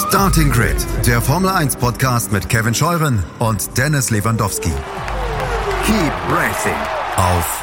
Starting Grid, der Formel 1 Podcast mit Kevin Scheuren und Dennis Lewandowski. Keep racing auf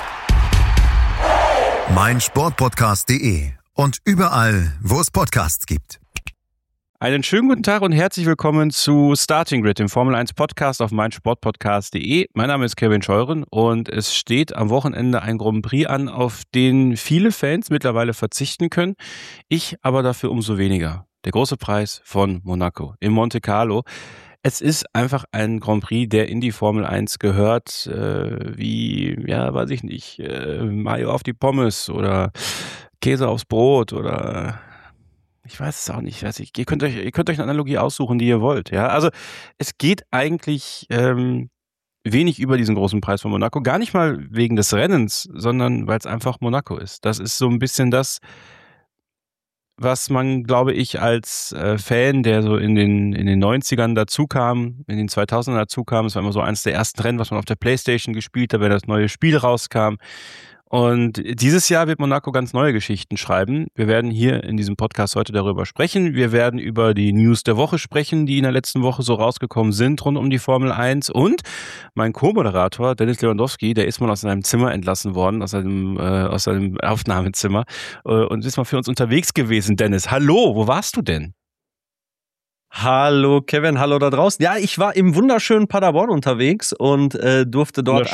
meinsportpodcast.de und überall, wo es Podcasts gibt. Einen schönen guten Tag und herzlich willkommen zu Starting Grid, dem Formel 1 Podcast auf meinsportpodcast.de. Mein Name ist Kevin Scheuren und es steht am Wochenende ein Grand Prix an, auf den viele Fans mittlerweile verzichten können. Ich aber dafür umso weniger. Der große Preis von Monaco in Monte Carlo. Es ist einfach ein Grand Prix, der in die Formel 1 gehört, weiß ich nicht, Mayo auf die Pommes oder Käse aufs Brot oder ich weiß es auch nicht. Ihr könnt euch eine Analogie aussuchen, die ihr wollt. Ja, also es geht eigentlich wenig über diesen großen Preis von Monaco. Gar nicht mal wegen des Rennens, sondern weil es einfach Monaco ist. Das ist so ein bisschen das, was man, glaube ich, als Fan, der so in den 90ern dazu kam, in den 2000ern dazu kam, es war immer so eines der ersten Rennen, was man auf der Playstation gespielt hat, wenn das neue Spiel rauskam. Und dieses Jahr wird Monaco ganz neue Geschichten schreiben. Wir werden hier in diesem Podcast heute darüber sprechen. Wir werden über die News der Woche sprechen, die in der letzten Woche so rausgekommen sind rund um die Formel 1. Und mein Co-Moderator Dennis Lewandowski, der ist mal aus seinem Zimmer entlassen worden, aus seinem Aufnahmezimmer und ist mal für uns unterwegs gewesen. Dennis, hallo, wo warst du denn? Hallo Kevin, hallo da draußen. Ja, ich war im wunderschönen Paderborn unterwegs und durfte dort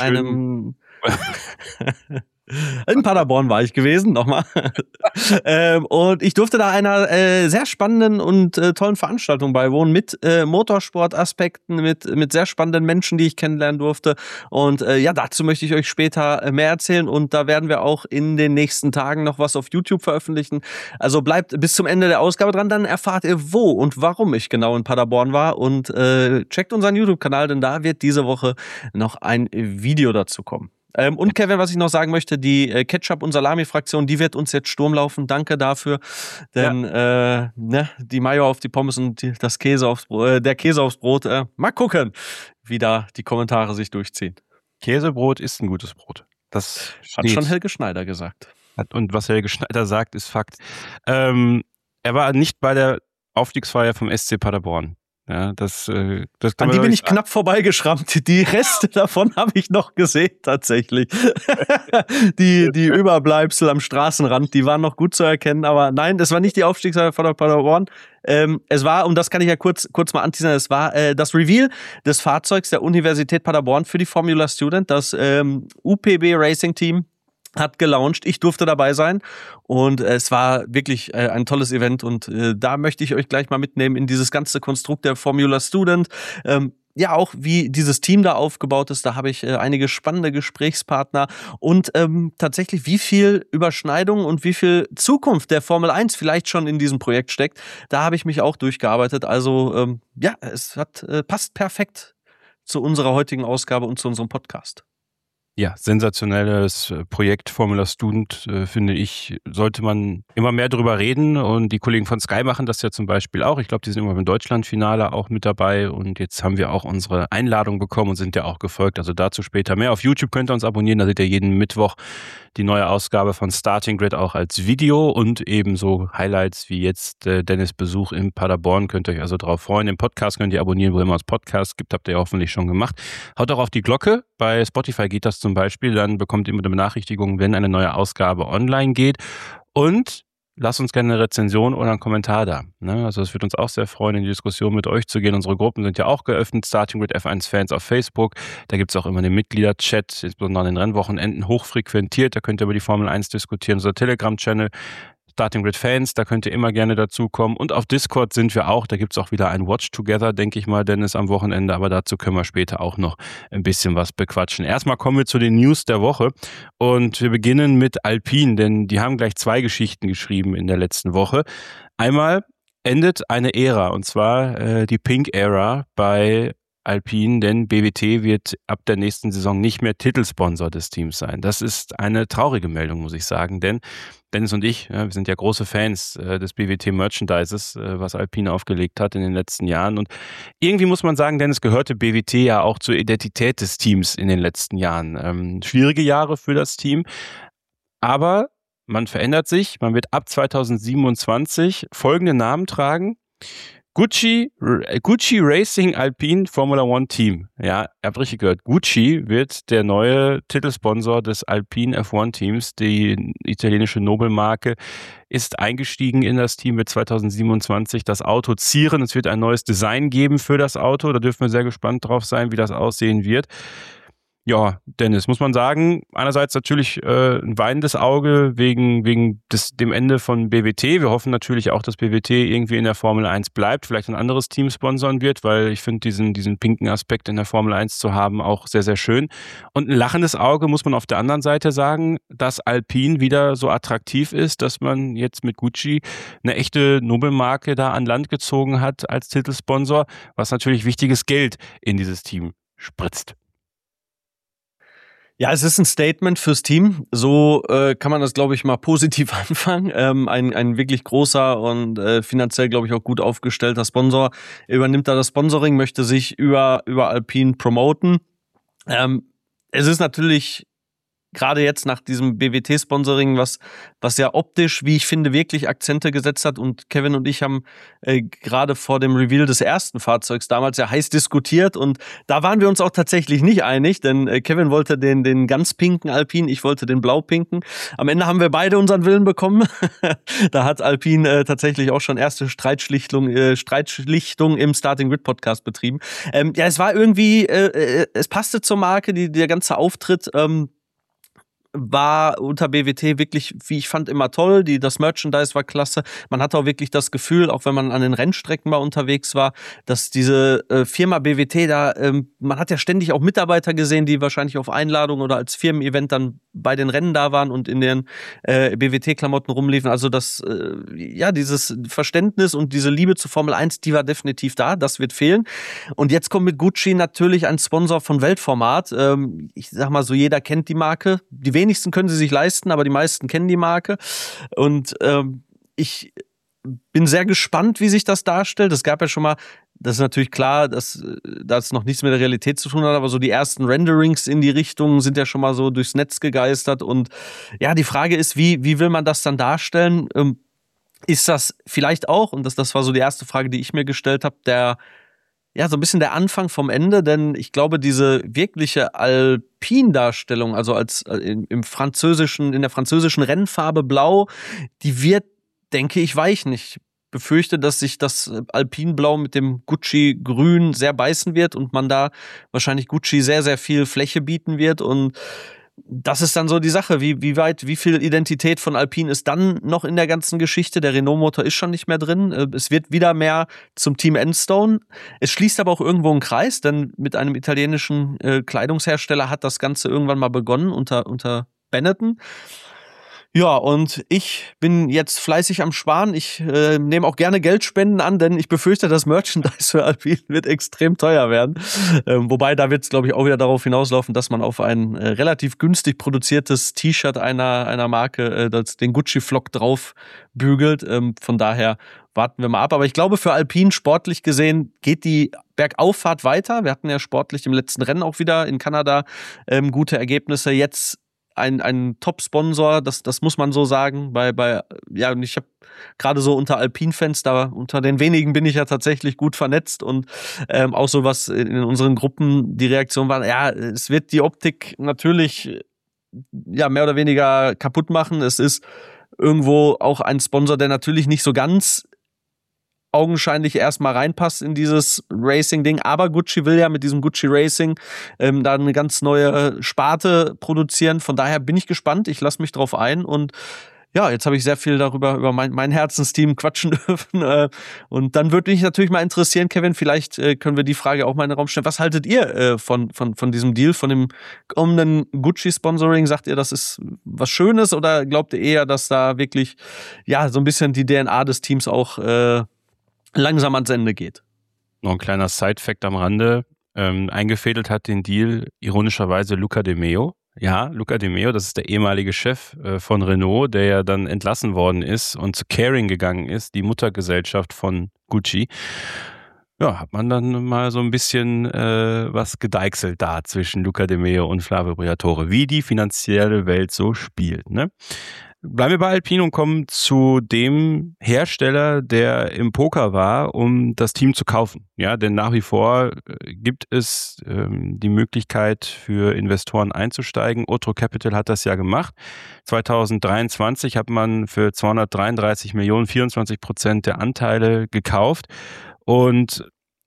in Paderborn war ich gewesen, nochmal. Und ich durfte da einer sehr spannenden und tollen Veranstaltung beiwohnen mit Motorsportaspekten, mit sehr spannenden Menschen, die ich kennenlernen durfte. Und dazu möchte ich euch später mehr erzählen. Und da werden wir auch in den nächsten Tagen noch was auf YouTube veröffentlichen. Also bleibt bis zum Ende der Ausgabe dran, dann erfahrt ihr, wo und warum ich genau in Paderborn war. Und checkt unseren YouTube-Kanal, denn da wird diese Woche noch ein Video dazu kommen. Und Kevin, was ich noch sagen möchte, die Ketchup- und Salami-Fraktion, die wird uns jetzt Sturm laufen. Danke dafür. Denn die Mayo auf die Pommes und der Käse aufs Brot. Mal gucken, wie da die Kommentare sich durchziehen. Käsebrot ist ein gutes Brot. Das hat schon Helge Schneider gesagt. Und was Helge Schneider sagt, ist Fakt. Er war nicht bei der Aufstiegsfeier vom SC Paderborn. Ja, das kann an die bin ich knapp vorbeigeschrammt. Die Reste davon habe ich noch gesehen, tatsächlich. Die Überbleibsel am Straßenrand, die waren noch gut zu erkennen. Aber nein, das war nicht die Aufstiegsfeier von Paderborn. Es war, und das kann ich ja kurz mal anteasern, es war das Reveal des Fahrzeugs der Universität Paderborn für die Formula Student, das UPB Racing Team. Hat gelauncht, ich durfte dabei sein und es war wirklich ein tolles Event und da möchte ich euch gleich mal mitnehmen in dieses ganze Konstrukt der Formula Student. Auch wie dieses Team da aufgebaut ist, da habe ich einige spannende Gesprächspartner und tatsächlich wie viel Überschneidung und wie viel Zukunft der Formel 1 vielleicht schon in diesem Projekt steckt, da habe ich mich auch durchgearbeitet. Also es passt perfekt zu unserer heutigen Ausgabe und zu unserem Podcast. Ja, sensationelles Projekt Formula Student, finde ich, sollte man immer mehr drüber reden und die Kollegen von Sky machen das ja zum Beispiel auch. Ich glaube, die sind immer beim Deutschlandfinale auch mit dabei und jetzt haben wir auch unsere Einladung bekommen und sind ja auch gefolgt, also dazu später mehr. Auf YouTube könnt ihr uns abonnieren, da seht ihr jeden Mittwoch die neue Ausgabe von Starting Grid auch als Video und ebenso Highlights wie jetzt Dennis Besuch in Paderborn, könnt ihr euch also drauf freuen. Den Podcast könnt ihr abonnieren, wo immer es Podcasts gibt, habt ihr hoffentlich schon gemacht. Haut auch auf die Glocke, bei Spotify geht das zum Beispiel, dann bekommt ihr immer eine Benachrichtigung, wenn eine neue Ausgabe online geht und lasst uns gerne eine Rezension oder einen Kommentar da. Also es wird uns auch sehr freuen, in die Diskussion mit euch zu gehen. Unsere Gruppen sind ja auch geöffnet, Starting Grid F1-Fans auf Facebook. Da gibt es auch immer den Mitgliederchat, insbesondere an den Rennwochenenden hochfrequentiert. Da könnt ihr über die Formel 1 diskutieren. Unser Telegram-Channel Starting Grid Fans, da könnt ihr immer gerne dazukommen. Und auf Discord sind wir auch. Da gibt es auch wieder ein Watch Together, denke ich mal, Dennis, am Wochenende. Aber dazu können wir später auch noch ein bisschen was bequatschen. Erstmal kommen wir zu den News der Woche. Und wir beginnen mit Alpine, denn die haben gleich 2 Geschichten geschrieben in der letzten Woche. Einmal endet eine Ära, und zwar die Pink Era bei Alpine, denn BWT wird ab der nächsten Saison nicht mehr Titelsponsor des Teams sein. Das ist eine traurige Meldung, muss ich sagen, denn Dennis und ich, wir sind ja große Fans des BWT-Merchandises, was Alpine aufgelegt hat in den letzten Jahren. Und irgendwie muss man sagen, Dennis, gehörte BWT ja auch zur Identität des Teams in den letzten Jahren. Schwierige Jahre für das Team, aber man verändert sich. Man wird ab 2027 folgende Namen tragen: Gucci Racing Alpine Formula One Team. Ja, ihr habt richtig gehört. Gucci wird der neue Titelsponsor des Alpine F1 Teams. Die italienische Nobelmarke ist eingestiegen in das Team, wird 2027 das Auto zieren. Es wird ein neues Design geben für das Auto. Da dürfen wir sehr gespannt drauf sein, wie das aussehen wird. Ja, Dennis, muss man sagen, einerseits natürlich ein weinendes Auge wegen dem Ende von BWT. Wir hoffen natürlich auch, dass BWT irgendwie in der Formel 1 bleibt, vielleicht ein anderes Team sponsern wird, weil ich finde diesen pinken Aspekt in der Formel 1 zu haben auch sehr, sehr schön. Und ein lachendes Auge muss man auf der anderen Seite sagen, dass Alpine wieder so attraktiv ist, dass man jetzt mit Gucci eine echte Nobelmarke da an Land gezogen hat als Titelsponsor, was natürlich wichtiges Geld in dieses Team spritzt. Ja, es ist ein Statement fürs Team. So kann man das, glaube ich, mal positiv anfangen. Ein wirklich großer und finanziell, glaube ich, auch gut aufgestellter Sponsor übernimmt da das Sponsoring, möchte sich über Alpine promoten. Es ist natürlich gerade jetzt nach diesem BWT-Sponsoring, was ja optisch, wie ich finde, wirklich Akzente gesetzt hat. Und Kevin und ich haben gerade vor dem Reveal des ersten Fahrzeugs damals ja heiß diskutiert. Und da waren wir uns auch tatsächlich nicht einig, denn Kevin wollte den ganz pinken Alpine, ich wollte den blau-pinken. Am Ende haben wir beide unseren Willen bekommen. Da hat Alpine tatsächlich auch schon erste Streitschlichtung im Starting Grid Podcast betrieben. Ja, es war irgendwie, es passte zur Marke, der ganze Auftritt, war unter BWT wirklich, wie ich fand, immer toll. Das Merchandise war klasse. Man hatte auch wirklich das Gefühl, auch wenn man an den Rennstrecken mal unterwegs war, dass diese Firma BWT da, man hat ja ständig auch Mitarbeiter gesehen, die wahrscheinlich auf Einladung oder als Firmen-Event dann bei den Rennen da waren und in den BWT-Klamotten rumliefen. Also dieses Verständnis und diese Liebe zur Formel 1, die war definitiv da. Das wird fehlen. Und jetzt kommt mit Gucci natürlich ein Sponsor von Weltformat. Ich sag mal so, jeder kennt die Marke. Die wenigsten können sie sich leisten, aber die meisten kennen die Marke. Und ich bin sehr gespannt, wie sich das darstellt. Es gab ja schon mal, das ist natürlich klar, dass das noch nichts mit der Realität zu tun hat, aber so die ersten Renderings in die Richtung sind ja schon mal so durchs Netz gegeistert. Und ja, die Frage ist, wie will man das dann darstellen? Ist das vielleicht auch, und das war so die erste Frage, die ich mir gestellt habe, so ein bisschen der Anfang vom Ende, denn ich glaube, diese wirkliche Alpin-Darstellung, also in der französischen Rennfarbe Blau, die wird, denke ich, weichen. Ich befürchte, dass sich das Alpin-Blau mit dem Gucci-Grün sehr beißen wird und man da wahrscheinlich Gucci sehr, sehr viel Fläche bieten wird. Und das ist dann so die Sache, wie viel Identität von Alpine ist dann noch in der ganzen Geschichte. Der Renault-Motor ist schon nicht mehr drin. Es wird wieder mehr zum Team Enstone. Es schließt aber auch irgendwo einen Kreis, denn mit einem italienischen Kleidungshersteller hat das Ganze irgendwann mal begonnen unter Benetton. Ja, und ich bin jetzt fleißig am Sparen. Ich nehme auch gerne Geldspenden an, denn ich befürchte, das Merchandise für Alpine wird extrem teuer werden. Wobei, da wird es, glaube ich, auch wieder darauf hinauslaufen, dass man auf ein relativ günstig produziertes T-Shirt einer Marke den Gucci-Flock drauf bügelt. Von daher warten wir mal ab. Aber ich glaube, für Alpine sportlich gesehen geht die Bergauffahrt weiter. Wir hatten ja sportlich im letzten Rennen auch wieder in Kanada gute Ergebnisse. Jetzt ein Top-Sponsor, das muss man so sagen. Und ich habe gerade so unter Alpine-Fans, da unter den wenigen bin ich ja tatsächlich gut vernetzt und auch so was in unseren Gruppen die Reaktion war, ja, es wird die Optik natürlich mehr oder weniger kaputt machen. Es ist irgendwo auch ein Sponsor, der natürlich nicht so ganz augenscheinlich erstmal reinpasst in dieses Racing-Ding. Aber Gucci will ja mit diesem Gucci Racing da eine ganz neue Sparte produzieren. Von daher bin ich gespannt. Ich lasse mich drauf ein. Und ja, jetzt habe ich sehr viel über mein Herzensteam quatschen dürfen. Und dann würde mich natürlich mal interessieren, Kevin, vielleicht können wir die Frage auch mal in den Raum stellen. Was haltet ihr von diesem Deal, von dem kommenden Gucci-Sponsoring? Sagt ihr, das ist was Schönes oder glaubt ihr eher, dass da wirklich so ein bisschen die DNA des Teams auch langsam ans Ende geht? Noch ein kleiner Side-Fact am Rande. Eingefädelt hat den Deal ironischerweise Luca De Meo. Ja, Luca De Meo, das ist der ehemalige Chef von Renault, der ja dann entlassen worden ist und zu Kering gegangen ist, die Muttergesellschaft von Gucci. Ja, hat man dann mal so ein bisschen was gedeichselt da zwischen Luca De Meo und Flavio Briatore, wie die finanzielle Welt so spielt, ne? Bleiben wir bei Alpine und kommen zu dem Hersteller, der im Poker war, um das Team zu kaufen. Ja, denn nach wie vor gibt es die Möglichkeit für Investoren einzusteigen. Otro Capital hat das ja gemacht. 2023 hat man für 233 Millionen 24% der Anteile gekauft. Und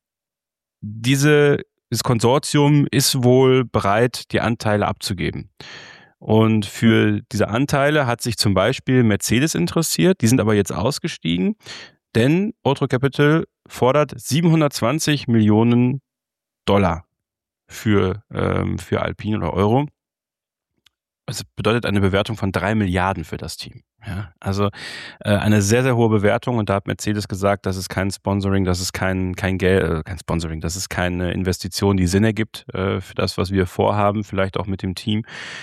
dieses Konsortium ist wohl bereit, die Anteile abzugeben. Und für diese Anteile hat sich zum Beispiel Mercedes interessiert. Die sind aber jetzt ausgestiegen, denn Otro Capital fordert 720 Millionen Dollar für Alpine oder Euro. Das bedeutet eine Bewertung von 3 Milliarden für das Team. Ja, also eine sehr, sehr hohe Bewertung, und da hat Mercedes gesagt, das ist kein Sponsoring, das ist kein Geld, kein Sponsoring, das ist keine Investition, die Sinn ergibt für das, was wir vorhaben, vielleicht auch mit dem Team.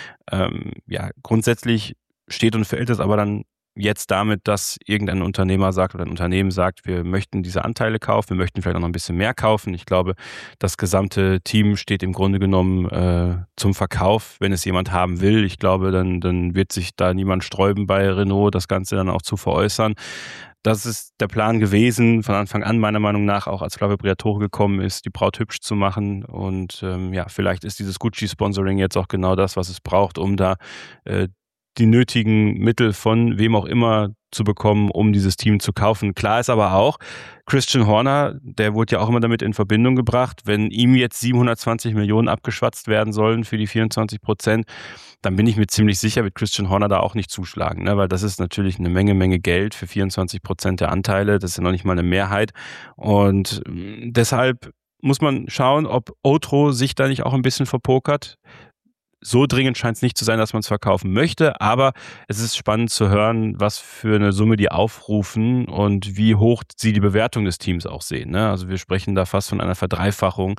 Grundsätzlich steht und fällt es aber dann jetzt damit, dass irgendein Unternehmer sagt oder ein Unternehmen sagt, wir möchten diese Anteile kaufen, wir möchten vielleicht auch noch ein bisschen mehr kaufen. Ich glaube, das gesamte Team steht im Grunde genommen zum Verkauf, wenn es jemand haben will. Ich glaube, dann wird sich da niemand sträuben bei Renault, das Ganze dann auch zu veräußern. Das ist der Plan gewesen, von Anfang an meiner Meinung nach, auch als Flavio Briatore gekommen ist, die Braut hübsch zu machen. Und vielleicht ist dieses Gucci-Sponsoring jetzt auch genau das, was es braucht, um da die nötigen Mittel von wem auch immer zu bekommen, um dieses Team zu kaufen. Klar ist aber auch, Christian Horner, der wurde ja auch immer damit in Verbindung gebracht, wenn ihm jetzt 720 Millionen abgeschwatzt werden sollen für die 24%, dann bin ich mir ziemlich sicher, wird Christian Horner da auch nicht zuschlagen, ne? Weil das ist natürlich eine Menge Geld für 24% der Anteile, das ist ja noch nicht mal eine Mehrheit, und deshalb muss man schauen, ob Otro sich da nicht auch ein bisschen verpokert. So dringend scheint es nicht zu sein, dass man es verkaufen möchte, aber es ist spannend zu hören, was für eine Summe die aufrufen und wie hoch sie die Bewertung des Teams auch sehen, ne? Also wir sprechen da fast von einer Verdreifachung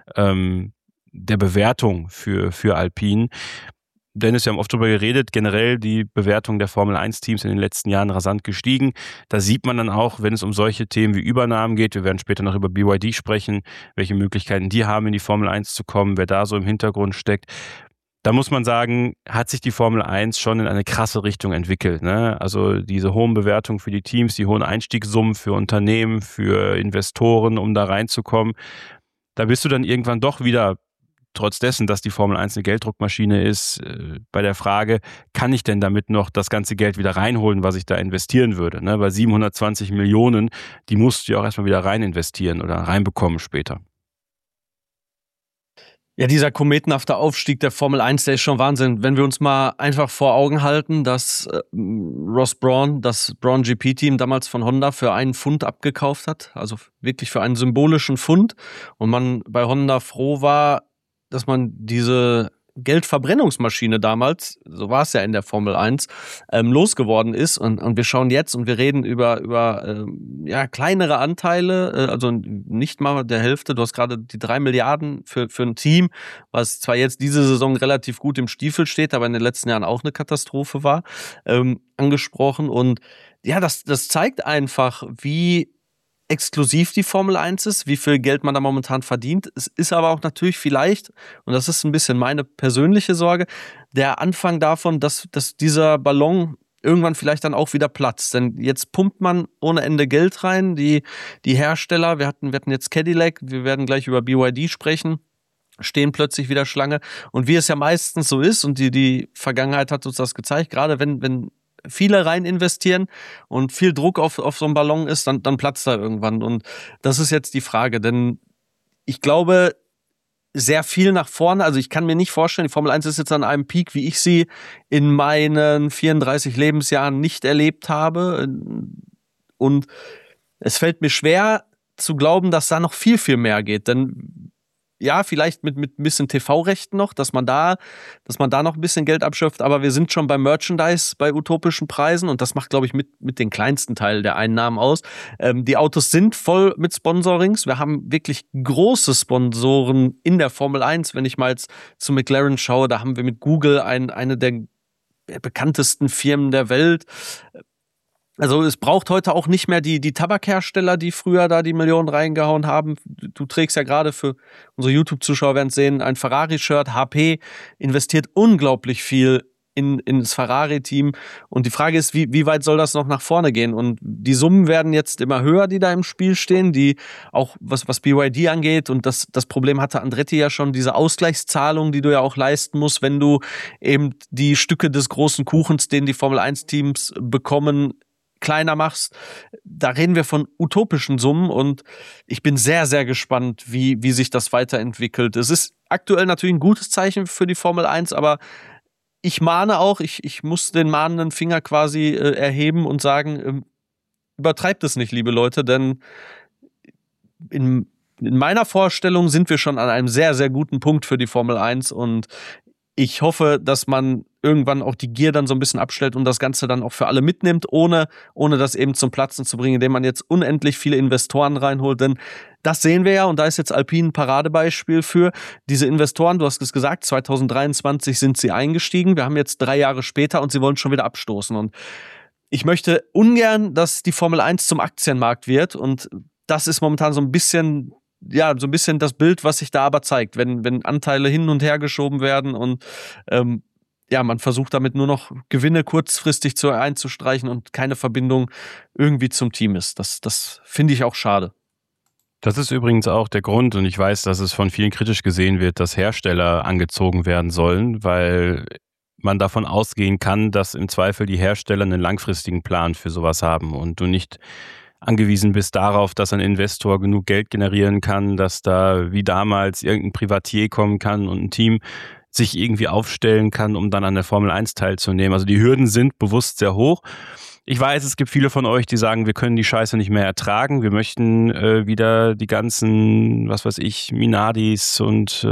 der Bewertung für Alpine. Dennis, wir haben oft darüber geredet, generell die Bewertung der Formel-1-Teams in den letzten Jahren rasant gestiegen. Da sieht man dann auch, wenn es um solche Themen wie Übernahmen geht, wir werden später noch über BYD sprechen, welche Möglichkeiten die haben, in die Formel 1 zu kommen, wer da so im Hintergrund steckt. Da muss man sagen, hat sich die Formel 1 schon in eine krasse Richtung entwickelt, ne? Also diese hohen Bewertungen für die Teams, die hohen Einstiegssummen für Unternehmen, für Investoren, um da reinzukommen. Da bist du dann irgendwann doch wieder, trotz dessen, dass die Formel 1 eine Gelddruckmaschine ist, bei der Frage, kann ich denn damit noch das ganze Geld wieder reinholen, was ich da investieren würde, ne? Weil 720 Millionen, die musst du ja auch erstmal wieder rein investieren oder reinbekommen später. Ja, dieser kometenhafte Aufstieg der Formel 1, der ist schon Wahnsinn. Wenn wir uns mal einfach vor Augen halten, dass Ross Brawn, das Brawn GP-Team damals von Honda für einen Pfund abgekauft hat, also wirklich für einen symbolischen Pfund, und man bei Honda froh war, dass man diese Geldverbrennungsmaschine damals, so war es ja in der Formel 1, losgeworden ist, und wir schauen jetzt und wir reden über kleinere Anteile, also nicht mal der Hälfte. Du hast gerade die 3 Milliarden für ein Team, was zwar jetzt diese Saison relativ gut im Stiefel steht, aber in den letzten Jahren auch eine Katastrophe war, angesprochen, und ja, das zeigt einfach, wie exklusiv die Formel 1 ist, wie viel Geld man da momentan verdient. Es ist aber auch natürlich vielleicht, und das ist ein bisschen meine persönliche Sorge, der Anfang davon, dass dieser Ballon irgendwann vielleicht dann auch wieder platzt. Denn jetzt pumpt man ohne Ende Geld rein. Die Hersteller, wir hatten jetzt Cadillac, wir werden gleich über BYD sprechen, stehen plötzlich wieder Schlange. Und wie es ja meistens so ist, und die Vergangenheit hat uns das gezeigt, gerade wenn viele rein investieren und viel Druck auf so einen Ballon ist, dann platzt er irgendwann. Und das ist jetzt die Frage, denn ich glaube, sehr viel nach vorne, also ich kann mir nicht vorstellen, die Formel 1 ist jetzt an einem Peak, wie ich sie in meinen 34 Lebensjahren nicht erlebt habe, und es fällt mir schwer zu glauben, dass da noch viel mehr geht, denn ja, vielleicht mit ein bisschen TV-Rechten noch, dass man da noch ein bisschen Geld abschöpft, aber wir sind schon beim Merchandise bei utopischen Preisen, und das macht, glaube ich, mit den kleinsten Teil der Einnahmen aus. Die Autos sind voll mit Sponsorings. Wir haben wirklich große Sponsoren in der Formel 1. Wenn ich mal jetzt zu McLaren schaue, da haben wir mit Google eine der bekanntesten Firmen der Welt. Also es braucht heute auch nicht mehr die Tabakhersteller, die früher da die Millionen reingehauen haben. Du trägst ja gerade, für unsere YouTube-Zuschauer werden es sehen, ein Ferrari-Shirt. HP investiert unglaublich viel ins Ferrari-Team. Und die Frage ist, wie weit soll das noch nach vorne gehen? Und die Summen werden jetzt immer höher, die da im Spiel stehen, die auch was BYD angeht. Und das Problem hatte Andretti ja schon, diese Ausgleichszahlung, die du ja auch leisten musst, wenn du eben die Stücke des großen Kuchens, den die Formel-1-Teams bekommen, kleiner machst. Da reden wir von utopischen Summen und ich bin sehr, sehr gespannt, wie sich das weiterentwickelt. Es ist aktuell natürlich ein gutes Zeichen für die Formel 1, aber ich mahne auch, ich muss den mahnenden Finger quasi erheben und sagen, übertreibt es nicht, liebe Leute, denn in meiner Vorstellung sind wir schon an einem sehr, sehr guten Punkt für die Formel 1 und ich hoffe, dass man irgendwann auch die Gier dann so ein bisschen abstellt und das Ganze dann auch für alle mitnimmt, ohne das eben zum Platzen zu bringen, indem man jetzt unendlich viele Investoren reinholt. Denn das sehen wir ja und da ist jetzt Alpine ein Paradebeispiel für diese Investoren. Du hast es gesagt, 2023 sind sie eingestiegen. Wir haben jetzt 3 Jahre später und sie wollen schon wieder abstoßen. Und ich möchte ungern, dass die Formel 1 zum Aktienmarkt wird und das ist momentan so ein bisschen das Bild, was sich da aber zeigt, wenn Anteile hin und her geschoben werden und man versucht damit nur noch Gewinne kurzfristig einzustreichen und keine Verbindung irgendwie zum Team ist. Das finde ich auch schade. Das ist übrigens auch der Grund, und ich weiß, dass es von vielen kritisch gesehen wird, dass Hersteller angezogen werden sollen, weil man davon ausgehen kann, dass im Zweifel die Hersteller einen langfristigen Plan für sowas haben und du nicht angewiesen bist darauf, dass ein Investor genug Geld generieren kann, dass da wie damals irgendein Privatier kommen kann und ein Team sich irgendwie aufstellen kann, um dann an der Formel 1 teilzunehmen. Also die Hürden sind bewusst sehr hoch. Ich weiß, es gibt viele von euch, die sagen, wir können die Scheiße nicht mehr ertragen. Wir möchten wieder die ganzen, Minardis und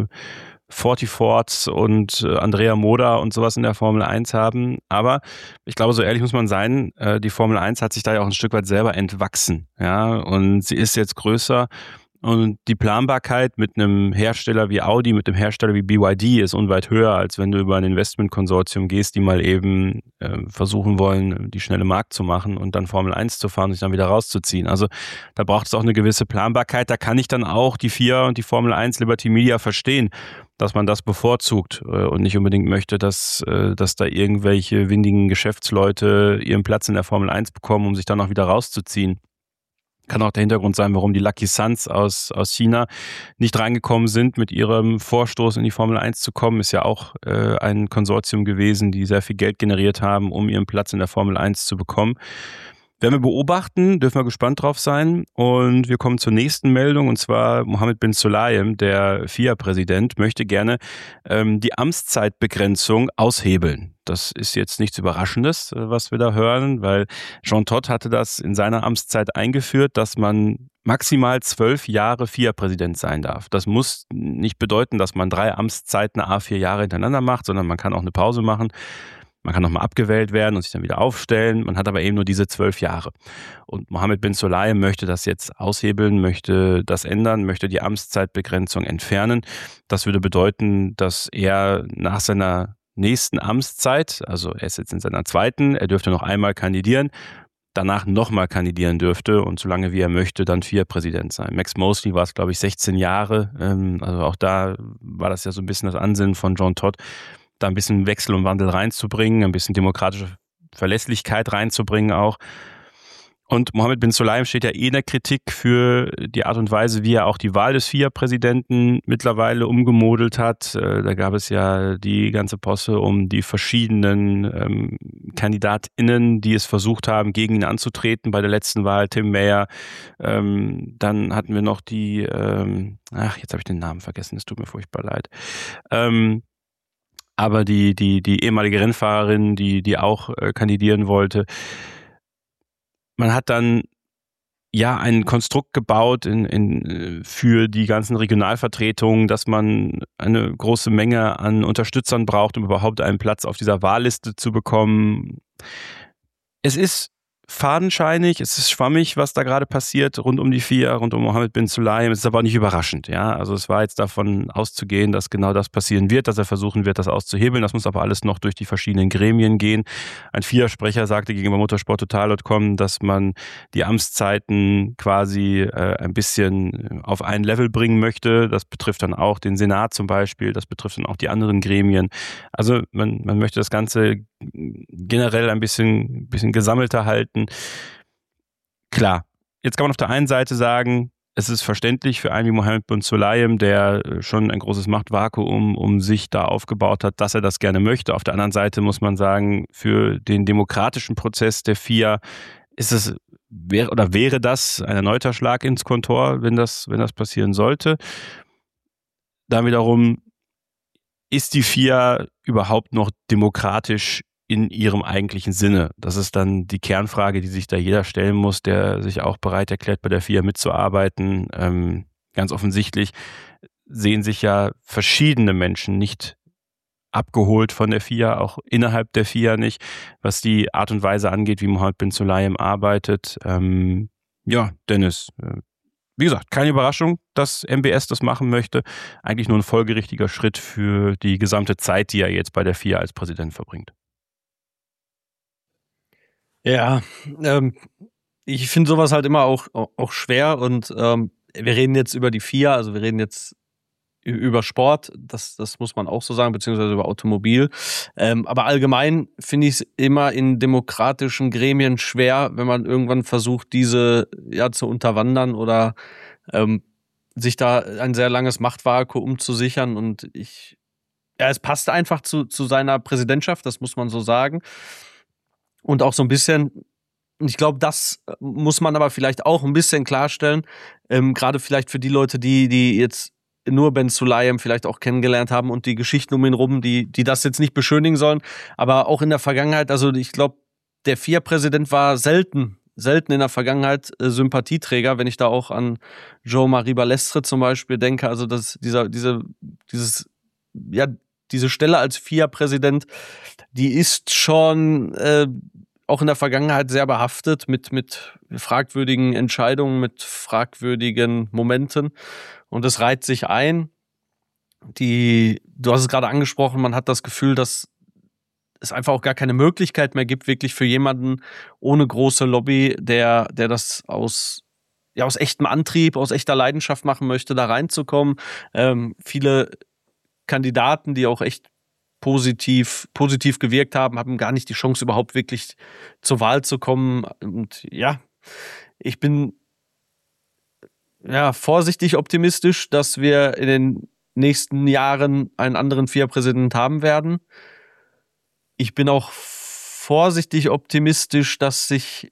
44 und Andrea Moda und sowas in der Formel 1 haben. Aber ich glaube, so ehrlich muss man sein, die Formel 1 hat sich da ja auch ein Stück weit selber entwachsen. Ja, und sie ist jetzt größer. Und die Planbarkeit mit einem Hersteller wie Audi, mit einem Hersteller wie BYD ist unweit höher, als wenn du über ein Investmentkonsortium gehst, die mal eben versuchen wollen, die schnelle Markt zu machen und dann Formel 1 zu fahren und sich dann wieder rauszuziehen. Also da braucht es auch eine gewisse Planbarkeit. Da kann ich dann auch die FIA und die Formel 1 Liberty Media verstehen, dass man das bevorzugt und nicht unbedingt möchte, dass da irgendwelche windigen Geschäftsleute ihren Platz in der Formel 1 bekommen, um sich dann auch wieder rauszuziehen. Kann auch der Hintergrund sein, warum die Lucky Suns aus China nicht reingekommen sind, mit ihrem Vorstoß in die Formel 1 zu kommen. Ist ja auch ein Konsortium gewesen, die sehr viel Geld generiert haben, um ihren Platz in der Formel 1 zu bekommen. Werden wir beobachten, dürfen wir gespannt drauf sein. Und wir kommen zur nächsten Meldung, und zwar Mohammed bin Sulayem, der FIA-Präsident, möchte gerne die Amtszeitbegrenzung aushebeln. Das ist jetzt nichts Überraschendes, was wir da hören, weil Jean Todt hatte das in seiner Amtszeit eingeführt, dass man maximal 12 Jahre FIA-Präsident sein darf. Das muss nicht bedeuten, dass man 3 Amtszeiten A4 Jahre hintereinander macht, sondern man kann auch eine Pause machen. Man kann nochmal abgewählt werden und sich dann wieder aufstellen. Man hat aber eben nur diese 12 Jahre. Und Mohammed bin Sulayem möchte das jetzt aushebeln, möchte das ändern, möchte die Amtszeitbegrenzung entfernen. Das würde bedeuten, dass er nach seiner nächsten Amtszeit, also er ist jetzt in seiner zweiten, er dürfte noch einmal kandidieren, danach nochmal kandidieren dürfte und solange wie er möchte, dann FIA-Präsident sein. Max Mosley war es, glaube ich, 16 Jahre. Also auch da war das ja so ein bisschen das Ansinnen von Jean Todt, da ein bisschen Wechsel und Wandel reinzubringen, ein bisschen demokratische Verlässlichkeit reinzubringen auch. Und Mohammed bin Sulayem steht ja in der Kritik für die Art und Weise, wie er auch die Wahl des FIA-Präsidenten mittlerweile umgemodelt hat. Da gab es ja die ganze Posse um die verschiedenen KandidatInnen, die es versucht haben, gegen ihn anzutreten bei der letzten Wahl. Tim Mayer. Dann hatten wir noch die, jetzt habe ich den Namen vergessen, es tut mir furchtbar leid. Aber die ehemalige Rennfahrerin, die auch kandidieren wollte. Man hat dann ja ein Konstrukt gebaut für die ganzen Regionalvertretungen, dass man eine große Menge an Unterstützern braucht, um überhaupt einen Platz auf dieser Wahlliste zu bekommen. Es ist fadenscheinig, es ist schwammig, was da gerade passiert rund um die FIA, rund um Mohammed bin Sulayem. Es ist aber auch nicht überraschend. Ja? Also es war jetzt davon auszugehen, dass genau das passieren wird, dass er versuchen wird, das auszuhebeln. Das muss aber alles noch durch die verschiedenen Gremien gehen. Ein FIA-Sprecher sagte gegenüber motorsporttotal.com, dass man die Amtszeiten quasi ein bisschen auf ein Level bringen möchte. Das betrifft dann auch den Senat zum Beispiel, das betrifft dann auch die anderen Gremien. Also man möchte das Ganze generell ein bisschen gesammelter halten. Klar, jetzt kann man auf der einen Seite sagen, es ist verständlich für einen wie Mohammed bin Sulayem, der schon ein großes Machtvakuum um sich da aufgebaut hat, dass er das gerne möchte. Auf der anderen Seite muss man sagen, für den demokratischen Prozess der FIA wäre das ein erneuter Schlag ins Kontor, wenn das passieren sollte. Dann wiederum, ist die FIA überhaupt noch demokratisch in ihrem eigentlichen Sinne? Das ist dann die Kernfrage, die sich da jeder stellen muss, der sich auch bereit erklärt, bei der FIA mitzuarbeiten. Ganz offensichtlich sehen sich ja verschiedene Menschen nicht abgeholt von der FIA, auch innerhalb der FIA nicht, was die Art und Weise angeht, wie Mohammed bin Sulayem arbeitet. Dennis, wie gesagt, keine Überraschung, dass MBS das machen möchte. Eigentlich nur ein folgerichtiger Schritt für die gesamte Zeit, die er jetzt bei der FIA als Präsident verbringt. Ja, ich finde sowas halt immer auch schwer und wir reden jetzt über die FIA, also wir reden jetzt über Sport, das muss man auch so sagen, beziehungsweise über Automobil. Aber allgemein finde ich es immer in demokratischen Gremien schwer, wenn man irgendwann versucht, diese zu unterwandern oder sich da ein sehr langes Machtvakuum zu sichern. Und es passt einfach zu seiner Präsidentschaft, das muss man so sagen. Und auch so ein bisschen, ich glaube, das muss man aber vielleicht auch ein bisschen klarstellen, gerade vielleicht für die Leute, die jetzt nur Ben Sulayem vielleicht auch kennengelernt haben und die Geschichten um ihn rum, die das jetzt nicht beschönigen sollen, aber auch in der Vergangenheit, also ich glaube, der FIA-Präsident war selten in der Vergangenheit Sympathieträger, wenn ich da auch an Jean-Marie Balestre zum Beispiel denke, also diese Stelle als FIA-Präsident, die ist schon auch in der Vergangenheit sehr behaftet mit fragwürdigen Entscheidungen, mit fragwürdigen Momenten. Und es reiht sich ein. Du hast es gerade angesprochen, man hat das Gefühl, dass es einfach auch gar keine Möglichkeit mehr gibt, wirklich für jemanden ohne große Lobby, der das aus echtem Antrieb, aus echter Leidenschaft machen möchte, da reinzukommen. Viele Kandidaten, die auch echt positiv gewirkt haben gar nicht die Chance, überhaupt wirklich zur Wahl zu kommen. Und ja, ich bin vorsichtig optimistisch, dass wir in den nächsten Jahren einen anderen FIA-Präsident haben werden. Ich bin auch vorsichtig optimistisch, dass sich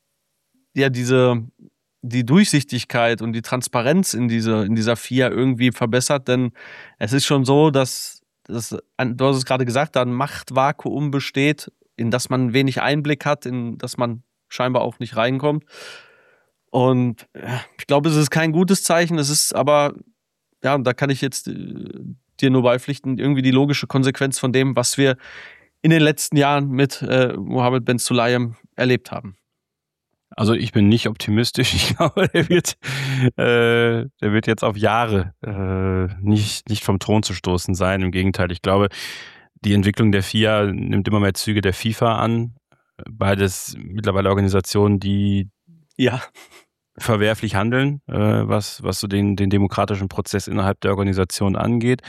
die Durchsichtigkeit und die Transparenz in dieser FIA irgendwie verbessert, denn es ist schon so, dass du hast es gerade gesagt, da ein Machtvakuum besteht, in das man wenig Einblick hat, in das man scheinbar auch nicht reinkommt. Und ich glaube, es ist kein gutes Zeichen, es ist aber, da kann ich jetzt dir nur beipflichten, irgendwie die logische Konsequenz von dem, was wir in den letzten Jahren mit Mohammed bin Sulayem erlebt haben. Also ich bin nicht optimistisch. Ich glaube, der wird jetzt auf Jahre nicht vom Thron zu stoßen sein. Im Gegenteil, ich glaube, die Entwicklung der FIA nimmt immer mehr Züge der FIFA an. Beides mittlerweile Organisationen, die verwerflich handeln, was so den demokratischen Prozess innerhalb der Organisation angeht.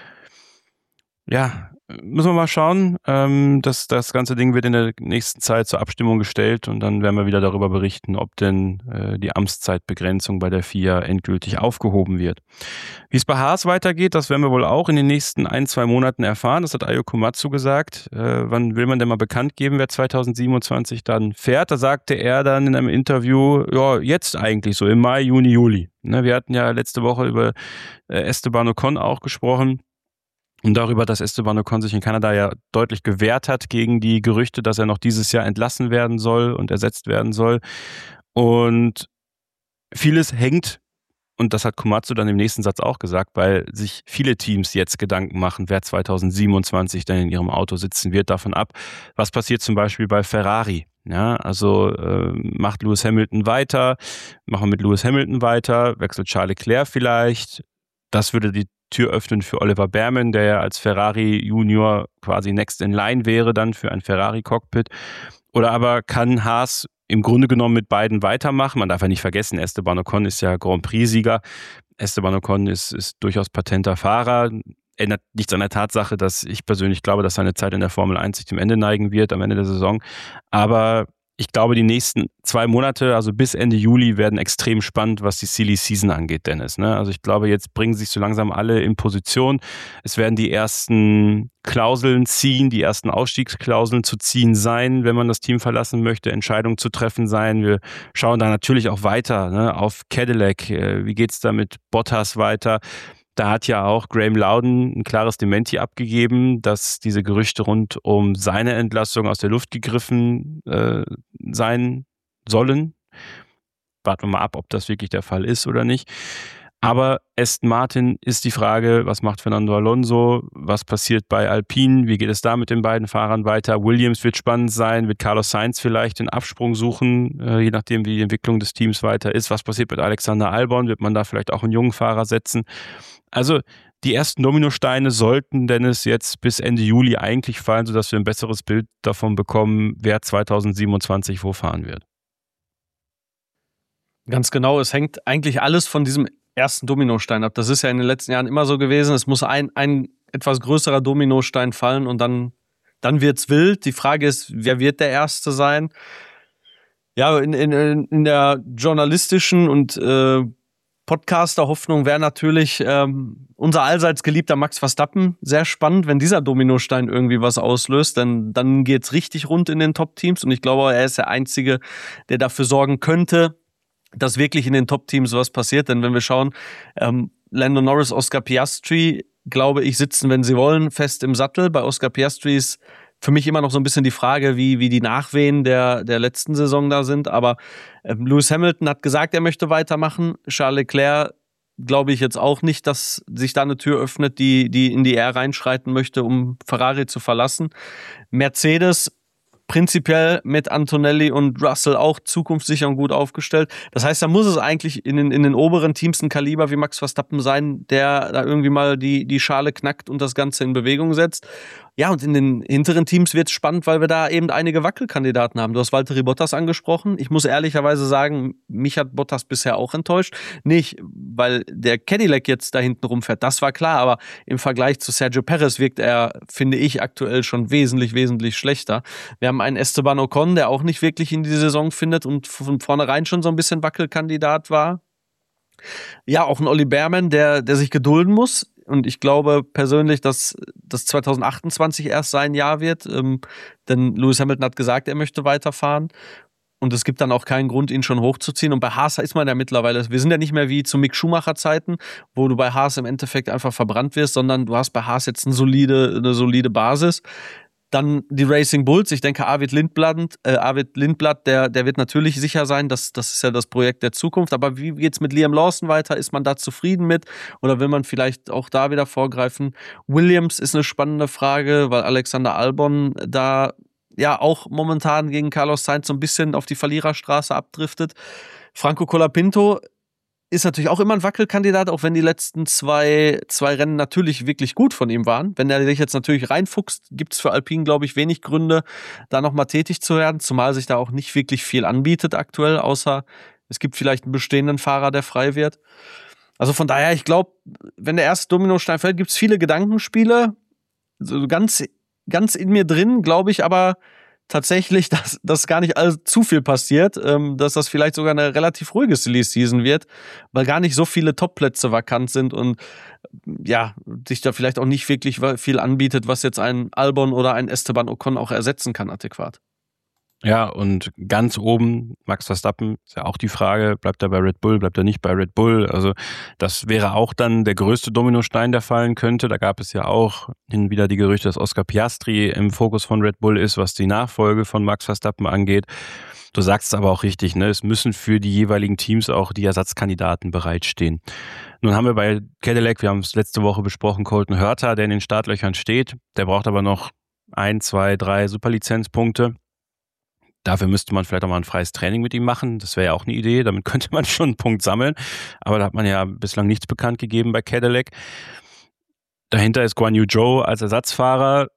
Ja, müssen wir mal schauen. Das ganze Ding wird in der nächsten Zeit zur Abstimmung gestellt und dann werden wir wieder darüber berichten, ob denn die Amtszeitbegrenzung bei der FIA endgültig aufgehoben wird. Wie es bei Haas weitergeht, das werden wir wohl auch in den nächsten 1-2 Monaten erfahren. Das hat Ayo Komatsu gesagt. Wann will man denn mal bekannt geben, wer 2027 dann fährt? Da sagte er dann in einem Interview, jetzt eigentlich so im Mai, Juni, Juli. Wir hatten ja letzte Woche über Esteban Ocon auch gesprochen. Und darüber, dass Esteban Ocon sich in Kanada ja deutlich gewehrt hat gegen die Gerüchte, dass er noch dieses Jahr entlassen werden soll und ersetzt werden soll. Und vieles hängt und das hat Komatsu dann im nächsten Satz auch gesagt, weil sich viele Teams jetzt Gedanken machen, wer 2027 dann in ihrem Auto sitzen wird, davon ab, was passiert zum Beispiel bei Ferrari. Ja, also macht Lewis Hamilton weiter, machen wir mit Lewis Hamilton weiter, wechselt Charles Leclerc vielleicht. Das würde die Tür öffnen für Oliver Bearman, der ja als Ferrari Junior quasi next in line wäre dann für ein Ferrari-Cockpit. Oder aber kann Haas im Grunde genommen mit beiden weitermachen? Man darf ja nicht vergessen, Esteban Ocon ist ja Grand Prix-Sieger. Esteban Ocon ist durchaus patenter Fahrer. Ändert nichts an der Tatsache, dass ich persönlich glaube, dass seine Zeit in der Formel 1 sich dem Ende neigen wird, am Ende der Saison. Aber ich glaube, die nächsten 2 Monate, also bis Ende Juli, werden extrem spannend, was die Silly Season angeht, Dennis. Ne? Also ich glaube, jetzt bringen sich so langsam alle in Position. Es werden die ersten Klauseln ziehen, die ersten Ausstiegsklauseln zu ziehen sein, wenn man das Team verlassen möchte, Entscheidungen zu treffen sein. Wir schauen da natürlich auch weiter, ne, auf Cadillac. Wie geht's da mit Bottas weiter? Da hat ja auch Graham Loudon ein klares Dementi abgegeben, dass diese Gerüchte rund um seine Entlassung aus der Luft gegriffen sein sollen. Warten wir mal ab, ob das wirklich der Fall ist oder nicht. Aber Aston Martin ist die Frage, was macht Fernando Alonso? Was passiert bei Alpine? Wie geht es da mit den beiden Fahrern weiter? Williams wird spannend sein. Wird Carlos Sainz vielleicht den Absprung suchen, je nachdem, wie die Entwicklung des Teams weiter ist? Was passiert mit Alexander Albon? Wird man da vielleicht auch einen jungen Fahrer setzen? Also die ersten Dominosteine sollten, Dennis, jetzt bis Ende Juli eigentlich fallen, sodass wir ein besseres Bild davon bekommen, wer 2027 wo fahren wird. Ganz genau, es hängt eigentlich alles von diesem ersten Dominostein ab. Das ist ja in den letzten Jahren immer so gewesen. Es muss ein etwas größerer Dominostein fallen und dann wird's wild. Die Frage ist, wer wird der Erste sein? Ja, in der journalistischen und Podcaster-Hoffnung wäre natürlich unser allseits geliebter Max Verstappen sehr spannend, wenn dieser Dominostein irgendwie was auslöst, denn dann geht's richtig rund in den Top-Teams und ich glaube, er ist der Einzige, der dafür sorgen könnte, dass wirklich in den Top-Teams was passiert. Denn wenn wir schauen, Lando Norris, Oscar Piastri, glaube ich, sitzen, wenn sie wollen, fest im Sattel. Bei Oscar Piastri ist für mich immer noch so ein bisschen die Frage, wie die Nachwehen der letzten Saison da sind. Aber Lewis Hamilton hat gesagt, er möchte weitermachen. Charles Leclerc glaube ich jetzt auch nicht, dass sich da eine Tür öffnet, die in die R reinschreiten möchte, um Ferrari zu verlassen. Mercedes prinzipiell mit Antonelli und Russell auch zukunftssicher und gut aufgestellt. Das heißt, da muss es eigentlich in den oberen Teams ein Kaliber wie Max Verstappen sein, der da irgendwie mal die Schale knackt und das Ganze in Bewegung setzt. Ja, und in den hinteren Teams wird es spannend, weil wir da eben einige Wackelkandidaten haben. Du hast Valtteri Bottas angesprochen. Ich muss ehrlicherweise sagen, mich hat Bottas bisher auch enttäuscht. Nicht, weil der Cadillac jetzt da hinten rumfährt, das war klar, aber im Vergleich zu Sergio Perez wirkt er, finde ich, aktuell schon wesentlich, wesentlich schlechter. Wir haben einen Esteban Ocon, der auch nicht wirklich in die Saison findet und von vornherein schon so ein bisschen Wackelkandidat war. Ja, auch ein Olli Bearman, der sich gedulden muss. Und ich glaube persönlich, dass das 2028 erst sein Jahr wird. Denn Lewis Hamilton hat gesagt, er möchte weiterfahren. Und es gibt dann auch keinen Grund, ihn schon hochzuziehen. Und bei Haas ist man ja mittlerweile, wir sind ja nicht mehr wie zu Mick Schumacher-Zeiten, wo du bei Haas im Endeffekt einfach verbrannt wirst, sondern du hast bei Haas jetzt eine solide Basis. Dann die Racing Bulls, ich denke Arvid Lindblad, der wird natürlich sicher sein, das ist ja das Projekt der Zukunft, aber wie geht's mit Liam Lawson weiter? Ist man da zufrieden mit oder will man vielleicht auch da wieder vorgreifen? Williams ist eine spannende Frage, weil Alexander Albon da ja auch momentan gegen Carlos Sainz so ein bisschen auf die Verliererstraße abdriftet. Franco Colapinto ist natürlich auch immer ein Wackelkandidat, auch wenn die letzten zwei Rennen natürlich wirklich gut von ihm waren. Wenn er sich jetzt natürlich reinfuchst, gibt es für Alpine, glaube ich, wenig Gründe, da nochmal tätig zu werden, zumal sich da auch nicht wirklich viel anbietet aktuell, außer es gibt vielleicht einen bestehenden Fahrer, der frei wird. Also von daher, ich glaube, wenn der erste Dominostein fällt, gibt es viele Gedankenspiele. So ganz in mir drin, glaube ich, aber tatsächlich, dass gar nicht allzu viel passiert, dass das vielleicht sogar eine relativ ruhige Silly Season wird, weil gar nicht so viele Top-Plätze vakant sind und ja, sich da vielleicht auch nicht wirklich viel anbietet, was jetzt ein Albon oder ein Esteban Ocon auch ersetzen kann adäquat. Ja, und ganz oben, Max Verstappen, ist ja auch die Frage, bleibt er bei Red Bull, bleibt er nicht bei Red Bull? Also das wäre auch dann der größte Dominostein, der fallen könnte. Da gab es ja auch hin und wieder die Gerüchte, dass Oscar Piastri im Fokus von Red Bull ist, was die Nachfolge von Max Verstappen angeht. Du sagst es aber auch richtig, ne? Es müssen für die jeweiligen Teams auch die Ersatzkandidaten bereitstehen. Nun haben wir bei Cadillac, wir haben es letzte Woche besprochen, Colton Herta, der in den Startlöchern steht. Der braucht aber noch 1, 2, 3 Superlizenzpunkte. Dafür müsste man vielleicht auch mal ein freies Training mit ihm machen. Das wäre ja auch eine Idee. Damit könnte man schon einen Punkt sammeln. Aber da hat man ja bislang nichts bekannt gegeben bei Cadillac. Dahinter ist Guan Yu Zhou als Ersatzfahrer.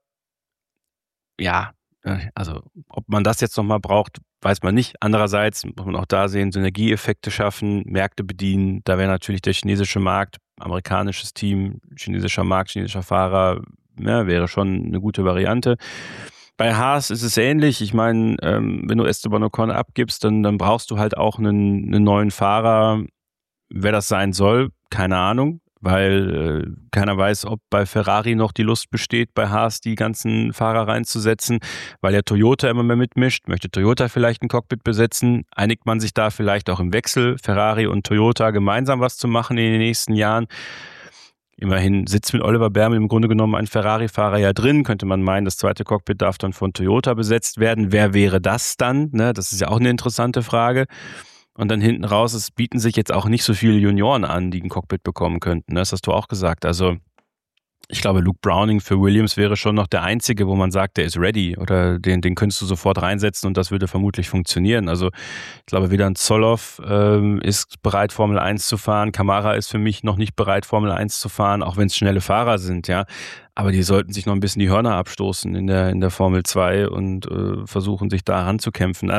Ja, also ob man das jetzt nochmal braucht, weiß man nicht. Andererseits muss man auch da sehen, Synergieeffekte schaffen, Märkte bedienen. Da wäre natürlich der chinesische Markt, amerikanisches Team, chinesischer Markt, chinesischer Fahrer, ja, wäre schon eine gute Variante. Bei Haas ist es ähnlich. Ich meine, wenn du Esteban Ocon abgibst, dann brauchst du halt auch einen neuen Fahrer. Wer das sein soll, keine Ahnung, weil keiner weiß, ob bei Ferrari noch die Lust besteht, bei Haas die ganzen Fahrer reinzusetzen, weil ja Toyota immer mehr mitmischt. Möchte Toyota vielleicht ein Cockpit besetzen? Einigt man sich da vielleicht auch im Wechsel, Ferrari und Toyota gemeinsam was zu machen in den nächsten Jahren? Immerhin sitzt mit Oliver Bährmann im Grunde genommen ein Ferrari-Fahrer ja drin. Könnte man meinen, das zweite Cockpit darf dann von Toyota besetzt werden. Wer wäre das dann? Ne, das ist ja auch eine interessante Frage. Und dann hinten raus, es bieten sich jetzt auch nicht so viele Junioren an, die ein Cockpit bekommen könnten. Das hast du auch gesagt. Also ich glaube, Luke Browning für Williams wäre schon noch der Einzige, wo man sagt, der ist ready oder den könntest du sofort reinsetzen und das würde vermutlich funktionieren. Also ich glaube, weder ein Zoloff ist bereit, Formel 1 zu fahren. Kamara ist für mich noch nicht bereit, Formel 1 zu fahren, auch wenn es schnelle Fahrer sind, ja. Aber die sollten sich noch ein bisschen die Hörner abstoßen in der Formel 2 und versuchen, sich da ranzukämpfen.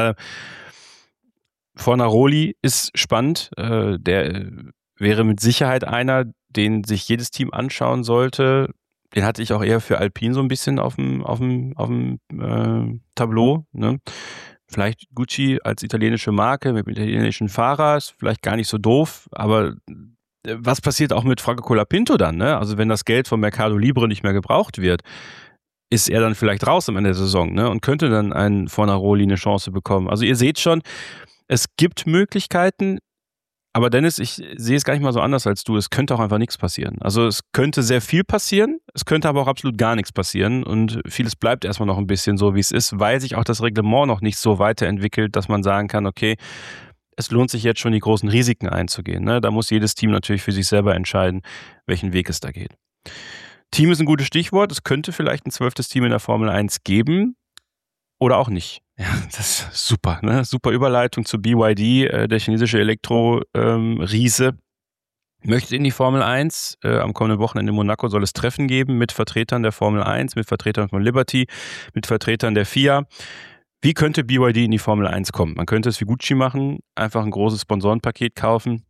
Fornaroli ist spannend. Der wäre mit Sicherheit einer, den sich jedes Team anschauen sollte. Den hatte ich auch eher für Alpine so ein bisschen auf dem Tableau. Ne? Vielleicht Gucci als italienische Marke mit italienischen Fahrer ist vielleicht gar nicht so doof, aber was passiert auch mit Franco Colapinto dann? Ne? Also wenn das Geld vom Mercado Libre nicht mehr gebraucht wird, ist er dann vielleicht raus am Ende der Saison, ne? Und könnte dann ein Fornaroli eine Chance bekommen. Also ihr seht schon, es gibt Möglichkeiten. Aber Dennis, ich sehe es gar nicht mal so anders als du. Es könnte auch einfach nichts passieren. Also es könnte sehr viel passieren, es könnte aber auch absolut gar nichts passieren und vieles bleibt erstmal noch ein bisschen so, wie es ist, weil sich auch das Reglement noch nicht so weiterentwickelt, dass man sagen kann, okay, es lohnt sich jetzt schon, die großen Risiken einzugehen. Ne? Da muss jedes Team natürlich für sich selber entscheiden, welchen Weg es da geht. Team ist ein gutes Stichwort. Es könnte vielleicht ein 12. Team in der Formel 1 geben oder auch nicht. Ja, das ist super, ne? Super Überleitung zu BYD, der chinesische Elektro-Riese. Möchte in die Formel 1. Am kommenden Wochenende in Monaco soll es Treffen geben mit Vertretern der Formel 1, mit Vertretern von Liberty, mit Vertretern der FIA. Wie könnte BYD in die Formel 1 kommen? Man könnte es wie Gucci machen, einfach ein großes Sponsorenpaket kaufen.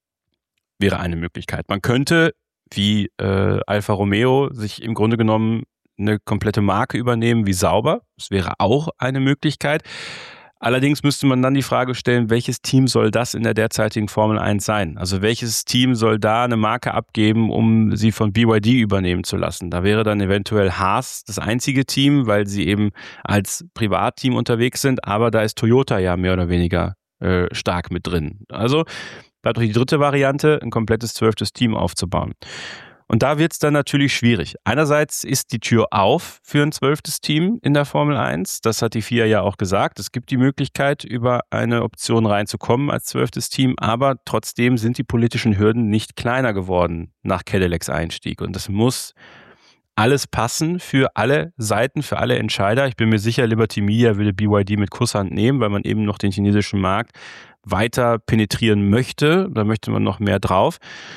Wäre eine Möglichkeit. Man könnte, wie Alfa Romeo, sich im Grunde genommen eine komplette Marke übernehmen wie Sauber. Das wäre auch eine Möglichkeit. Allerdings müsste man dann die Frage stellen, welches Team soll das in der derzeitigen Formel 1 sein? Also welches Team soll da eine Marke abgeben, um sie von BYD übernehmen zu lassen? Da wäre dann eventuell Haas das einzige Team, weil sie eben als Privatteam unterwegs sind, aber da ist Toyota ja mehr oder weniger stark mit drin. Also bleibt doch die dritte Variante, ein komplettes 12. Team aufzubauen. Und da wird es dann natürlich schwierig. Einerseits ist die Tür auf für ein 12. Team in der Formel 1. Das hat die FIA ja auch gesagt. Es gibt die Möglichkeit, über eine Option reinzukommen als 12. Team. Aber trotzdem sind die politischen Hürden nicht kleiner geworden nach Cadillacs Einstieg. Und das muss alles passen für alle Seiten, für alle Entscheider. Ich bin mir sicher, Liberty Media würde BYD mit Kusshand nehmen, weil man eben noch den chinesischen Markt weiter penetrieren möchte. Da möchte man noch mehr drauf.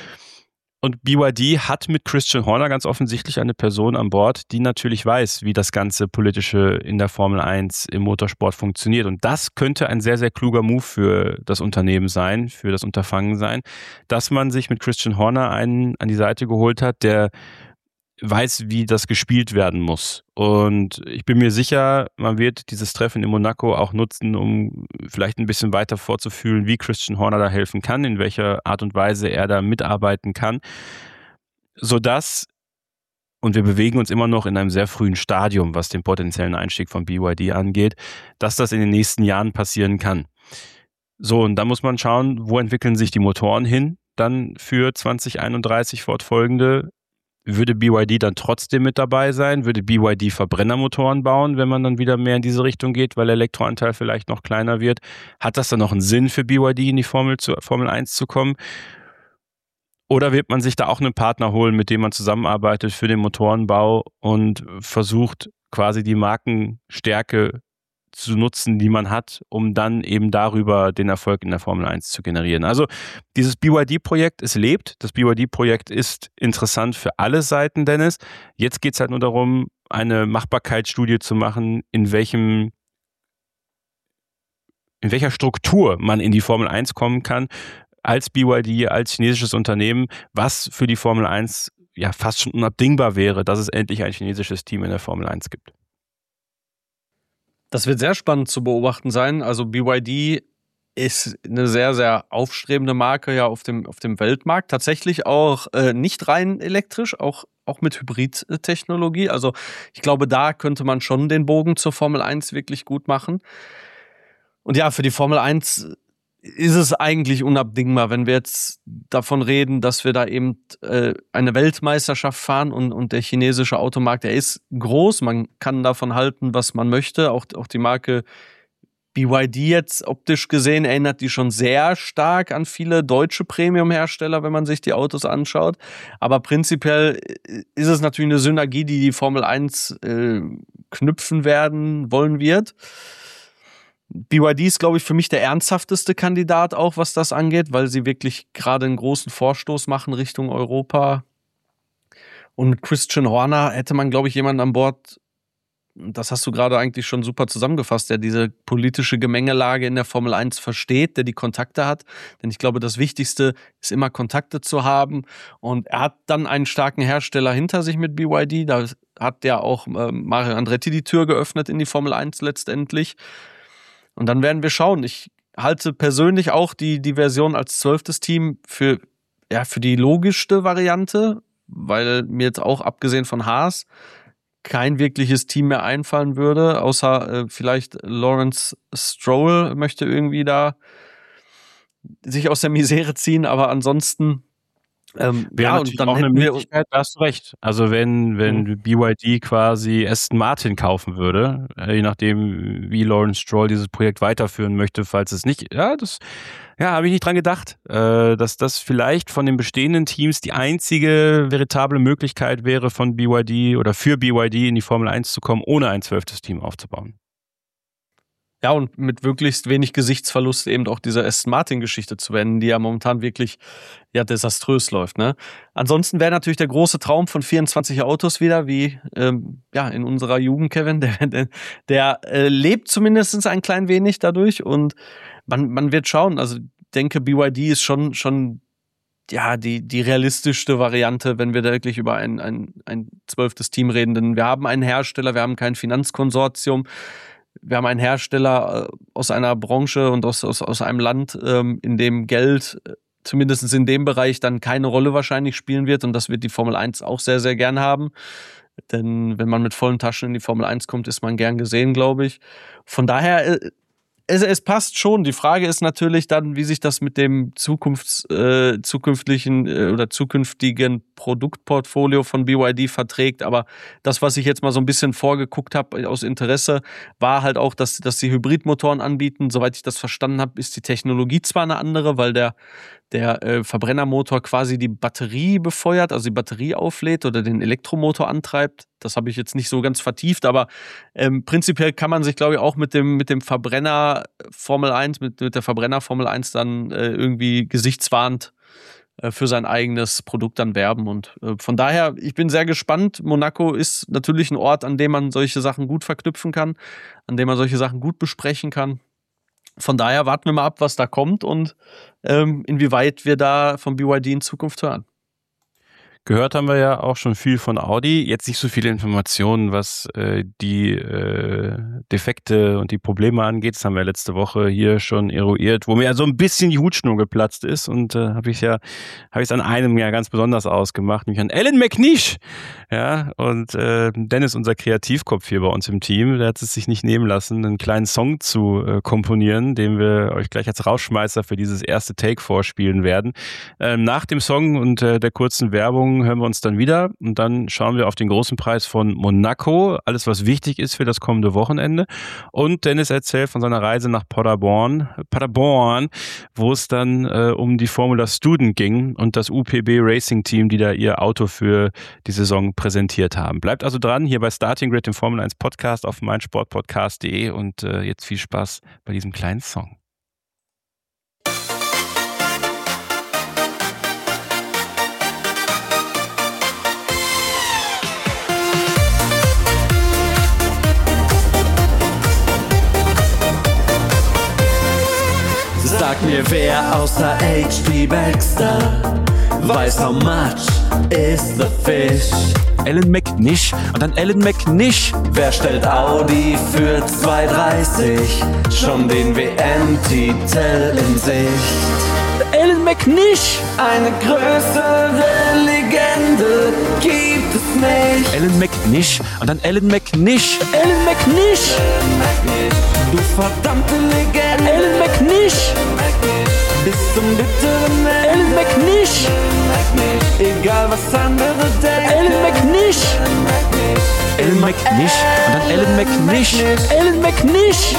Und BYD hat mit Christian Horner ganz offensichtlich eine Person an Bord, die natürlich weiß, wie das ganze Politische in der Formel 1 im Motorsport funktioniert. Und das könnte ein sehr, sehr kluger Move für das Unternehmen sein, für das Unterfangen sein, dass man sich mit Christian Horner einen an die Seite geholt hat, der weiß, wie das gespielt werden muss. Und ich bin mir sicher, man wird dieses Treffen in Monaco auch nutzen, um vielleicht ein bisschen weiter vorzufühlen, wie Christian Horner da helfen kann, in welcher Art und Weise er da mitarbeiten kann, sodass und wir bewegen uns immer noch in einem sehr frühen Stadium, was den potenziellen Einstieg von BYD angeht, dass das in den nächsten Jahren passieren kann. So, und da muss man schauen, wo entwickeln sich die Motoren hin, dann für 2031 fortfolgende. Würde BYD dann trotzdem mit dabei sein? Würde BYD Verbrennermotoren bauen, wenn man dann wieder mehr in diese Richtung geht, weil der Elektroanteil vielleicht noch kleiner wird? Hat das dann noch einen Sinn für BYD, in die Formel 1 zu kommen? Oder wird man sich da auch einen Partner holen, mit dem man zusammenarbeitet für den Motorenbau und versucht quasi die Markenstärke zu nutzen, die man hat, um dann eben darüber den Erfolg in der Formel 1 zu generieren. Also dieses BYD-Projekt, es lebt. Das BYD-Projekt ist interessant für alle Seiten, Dennis. Jetzt geht es halt nur darum, eine Machbarkeitsstudie zu machen, in welcher Struktur man in die Formel 1 kommen kann, als BYD, als chinesisches Unternehmen, was für die Formel 1 ja fast schon unabdingbar wäre, dass es endlich ein chinesisches Team in der Formel 1 gibt. Das wird sehr spannend zu beobachten sein. Also BYD ist eine sehr, sehr aufstrebende Marke ja auf dem Weltmarkt. Tatsächlich auch nicht rein elektrisch, auch mit Hybridtechnologie. Also ich glaube, da könnte man schon den Bogen zur Formel 1 wirklich gut machen. Und ja, für die Formel 1 ist es eigentlich unabdingbar, wenn wir jetzt davon reden, dass wir da eben eine Weltmeisterschaft fahren und der chinesische Automarkt, der ist groß, man kann davon halten, was man möchte. Auch die Marke BYD jetzt optisch gesehen erinnert die schon sehr stark an viele deutsche Premium-Hersteller, wenn man sich die Autos anschaut. Aber prinzipiell ist es natürlich eine Synergie, die Formel 1 knüpfen wollen wird. BYD ist, glaube ich, für mich der ernsthafteste Kandidat auch, was das angeht, weil sie wirklich gerade einen großen Vorstoß machen Richtung Europa. Und mit Christian Horner hätte man, glaube ich, jemanden an Bord, das hast du gerade eigentlich schon super zusammengefasst, der diese politische Gemengelage in der Formel 1 versteht, der die Kontakte hat. Denn ich glaube, das Wichtigste ist immer Kontakte zu haben. Und er hat dann einen starken Hersteller hinter sich mit BYD. Da hat ja auch Mario Andretti die Tür geöffnet in die Formel 1 letztendlich. Und dann werden wir schauen. Ich halte persönlich auch die Version als 12. Team für die logischste Variante, weil mir jetzt auch abgesehen von Haas kein wirkliches Team mehr einfallen würde, außer vielleicht Lawrence Stroll möchte irgendwie da sich aus der Misere ziehen, aber ansonsten wäre natürlich und dann auch eine Möglichkeit, da hast du recht. Also wenn BYD quasi Aston Martin kaufen würde, je nachdem, wie Lawrence Stroll dieses Projekt weiterführen möchte, falls es nicht, habe ich nicht dran gedacht, dass das vielleicht von den bestehenden Teams die einzige veritable Möglichkeit wäre, von BYD oder für BYD in die Formel 1 zu kommen, ohne ein 12. Team aufzubauen. Ja, und mit möglichst wenig Gesichtsverlust eben auch diese Aston Martin-Geschichte zu wenden, die ja momentan wirklich desaströs läuft. Ne? Ansonsten wäre natürlich der große Traum von 24 Autos wieder, wie in unserer Jugend, Kevin. Der lebt zumindest ein klein wenig dadurch und man wird schauen. Also ich denke, BYD ist schon die realistischste Variante, wenn wir da wirklich über ein 12. Team reden. Denn wir haben einen Hersteller, wir haben kein Finanzkonsortium. Wir haben einen Hersteller aus einer Branche und aus einem Land, in dem Geld zumindest in dem Bereich dann keine Rolle wahrscheinlich spielen wird. Und das wird die Formel 1 auch sehr, sehr gern haben. Denn wenn man mit vollen Taschen in die Formel 1 kommt, ist man gern gesehen, glaube ich. Von daher, es passt schon. Die Frage ist natürlich dann, wie sich das mit dem zukünftigen Produktportfolio von BYD verträgt. Aber das, was ich jetzt mal so ein bisschen vorgeguckt habe aus Interesse, war halt auch, dass sie Hybridmotoren anbieten. Soweit ich das verstanden habe, ist die Technologie zwar eine andere, weil der Verbrennermotor quasi die Batterie befeuert, also die Batterie auflädt oder den Elektromotor antreibt. Das habe ich jetzt nicht so ganz vertieft, aber prinzipiell kann man sich, glaube ich, auch mit dem Verbrenner Formel 1, mit der Verbrenner Formel 1 dann irgendwie gesichtswahrend für sein eigenes Produkt dann werben. Und von daher, ich bin sehr gespannt. Monaco ist natürlich ein Ort, an dem man solche Sachen gut verknüpfen kann, an dem man solche Sachen gut besprechen kann. Von daher warten wir mal ab, was da kommt und inwieweit wir da von BYD in Zukunft hören. Gehört haben wir ja auch schon viel von Audi. Jetzt nicht so viele Informationen, was die Defekte und die Probleme angeht. Das haben wir letzte Woche hier schon eruiert, wo mir ja so ein bisschen die Hutschnur geplatzt ist. Und habe ich es an einem ja ganz besonders ausgemacht, nämlich an Alan McNish. Ja, und Dennis, unser Kreativkopf hier bei uns im Team, der hat es sich nicht nehmen lassen, einen kleinen Song zu komponieren, den wir euch gleich als Rausschmeißer für dieses erste Take vorspielen werden. Nach dem Song und der kurzen Werbung hören wir uns dann wieder und dann schauen wir auf den großen Preis von Monaco, alles was wichtig ist für das kommende Wochenende. Und Dennis erzählt von seiner Reise nach Paderborn, wo es dann um die Formula Student ging und das UPB Racing Team, die da ihr Auto für die Saison präsentiert haben. Bleibt also dran, hier bei Starting Grid, dem Formel 1 Podcast auf meinsportpodcast.de und jetzt viel Spaß bei diesem kleinen Song. Sag mir, wer außer H.P. Baxter weiß, how much is the fish? Alan McNish und dann Alan McNish. Wer stellt Audi für 230? Schon den WM-Titel in Sicht. Alan McNish. Eine größere Legende gibt es nicht. Alan McNish und dann Alan McNish. Alan McNish. Du verdammte Legende. Alan McNish. Bis zum bitteren Ende. Alan McNish. Egal was andere denken. Alan McNish. Alan McNish und dann Alan McNish. Alan McNish.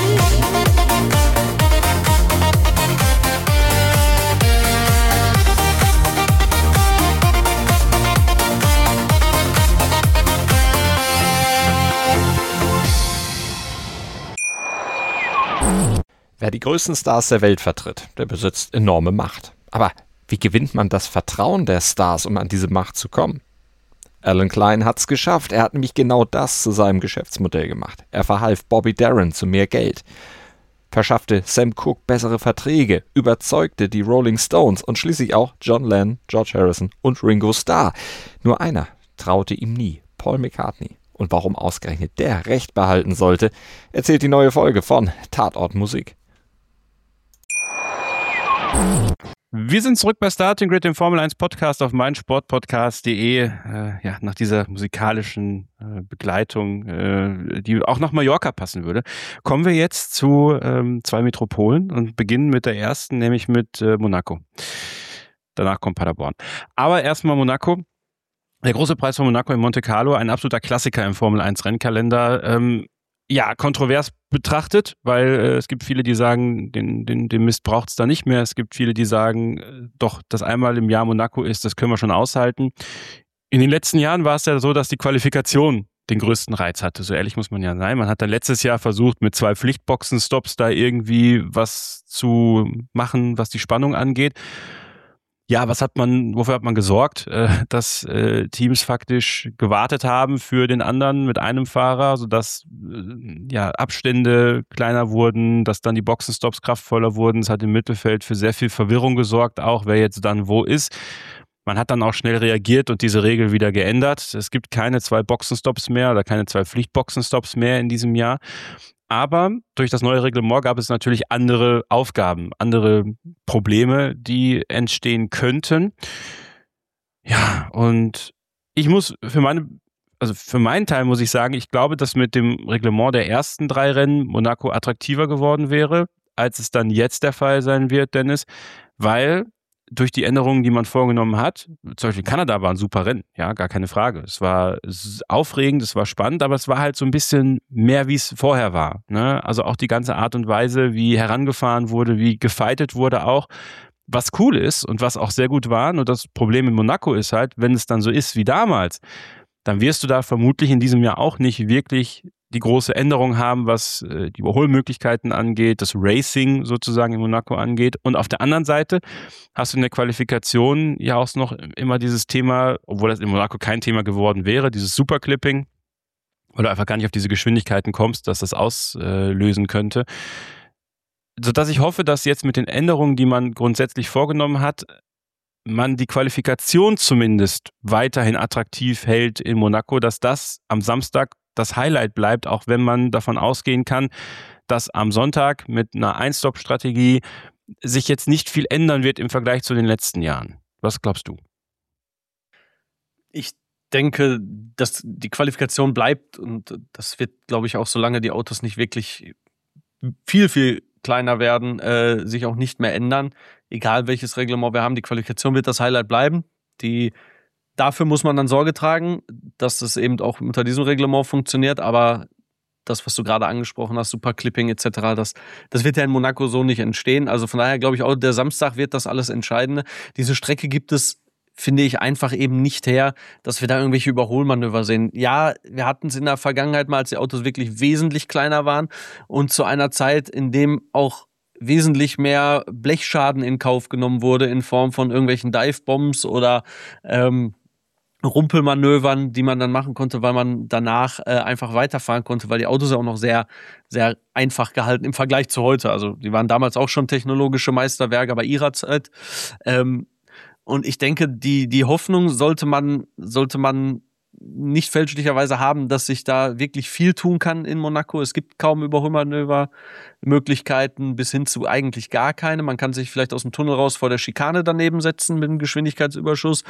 Wer die größten Stars der Welt vertritt, der besitzt enorme Macht. Aber wie gewinnt man das Vertrauen der Stars, um an diese Macht zu kommen? Alan Klein hat's geschafft. Er hat nämlich genau das zu seinem Geschäftsmodell gemacht. Er verhalf Bobby Darin zu mehr Geld, verschaffte Sam Cooke bessere Verträge, überzeugte die Rolling Stones und schließlich auch John Lennon, George Harrison und Ringo Starr. Nur einer traute ihm nie, Paul McCartney. Und warum ausgerechnet der Recht behalten sollte, erzählt die neue Folge von Tatort Musik. Wir sind zurück bei Starting Grid, dem Formel 1 Podcast auf meinsportpodcast.de. Nach dieser musikalischen Begleitung, die auch nach Mallorca passen würde, kommen wir jetzt zu zwei Metropolen und beginnen mit der ersten, nämlich mit Monaco. Danach kommt Paderborn. Aber erstmal Monaco. Der große Preis von Monaco in Monte Carlo, ein absoluter Klassiker im Formel 1 Rennkalender. Kontrovers betrachtet, weil es gibt viele, die sagen, den Mist braucht es da nicht mehr. Es gibt viele, die sagen, doch, das einmal im Jahr Monaco ist, das können wir schon aushalten. In den letzten Jahren war es ja so, dass die Qualifikation den größten Reiz hatte. So ehrlich muss man ja sein. Man hat dann letztes Jahr versucht, mit 2 Pflichtboxenstops da irgendwie was zu machen, was die Spannung angeht. Ja, wofür hat man gesorgt? Dass Teams faktisch gewartet haben für den anderen mit einem Fahrer, sodass Abstände kleiner wurden, dass dann die Boxenstops kraftvoller wurden. Es hat im Mittelfeld für sehr viel Verwirrung gesorgt, auch wer jetzt dann wo ist. Man hat dann auch schnell reagiert und diese Regel wieder geändert. Es gibt keine 2 Boxenstops mehr oder keine 2 Pflichtboxenstops mehr in diesem Jahr. Aber durch das neue Reglement gab es natürlich andere Aufgaben, andere Probleme, die entstehen könnten. Ja, und ich muss für meinen Teil muss ich sagen, ich glaube, dass mit dem Reglement der ersten 3 Rennen Monaco attraktiver geworden wäre, als es dann jetzt der Fall sein wird, Dennis, weil durch die Änderungen, die man vorgenommen hat, zum Beispiel Kanada war ein super Rennen, ja, gar keine Frage. Es war aufregend, es war spannend, aber es war halt so ein bisschen mehr, wie es vorher war, ne? Also auch die ganze Art und Weise, wie herangefahren wurde, wie gefightet wurde auch, was cool ist und was auch sehr gut war. Nur das Problem in Monaco ist halt, wenn es dann so ist wie damals, dann wirst du da vermutlich in diesem Jahr auch nicht wirklich die große Änderung haben, was die Überholmöglichkeiten angeht, das Racing sozusagen in Monaco angeht. Und auf der anderen Seite hast du in der Qualifikation ja auch noch immer dieses Thema, obwohl das in Monaco kein Thema geworden wäre, dieses Superclipping, weil du einfach gar nicht auf diese Geschwindigkeiten kommst, dass das auslösen könnte. Sodass ich hoffe, dass jetzt mit den Änderungen, die man grundsätzlich vorgenommen hat, man die Qualifikation zumindest weiterhin attraktiv hält in Monaco, dass das am Samstag das Highlight bleibt, auch wenn man davon ausgehen kann, dass am Sonntag mit einer Ein-Stop-Strategie sich jetzt nicht viel ändern wird im Vergleich zu den letzten Jahren. Was glaubst du? Ich denke, dass die Qualifikation bleibt und das wird, glaube ich, auch solange die Autos nicht wirklich viel kleiner werden, sich auch nicht mehr ändern. Egal welches Reglement wir haben, die Qualifikation wird das Highlight bleiben. Dafür muss man dann Sorge tragen, dass das eben auch unter diesem Reglement funktioniert, aber das, was du gerade angesprochen hast, Superclipping etc., das wird ja in Monaco so nicht entstehen. Also von daher glaube ich auch, der Samstag wird das alles Entscheidende. Diese Strecke gibt es, finde ich, einfach eben nicht her, dass wir da irgendwelche Überholmanöver sehen. Ja, wir hatten es in der Vergangenheit mal, als die Autos wirklich wesentlich kleiner waren und zu einer Zeit, in dem auch wesentlich mehr Blechschaden in Kauf genommen wurde in Form von irgendwelchen Divebombs oder Rumpelmanövern, die man dann machen konnte, weil man danach einfach weiterfahren konnte, weil die Autos ja auch noch sehr, sehr einfach gehalten im Vergleich zu heute. Also die waren damals auch schon technologische Meisterwerke bei ihrer Zeit. Und ich denke, die Hoffnung sollte man nicht fälschlicherweise haben, dass sich da wirklich viel tun kann in Monaco. Es gibt kaum Überholmanöver-Möglichkeiten, bis hin zu eigentlich gar keine. Man kann sich vielleicht aus dem Tunnel raus vor der Schikane daneben setzen mit einem Geschwindigkeitsüberschuss.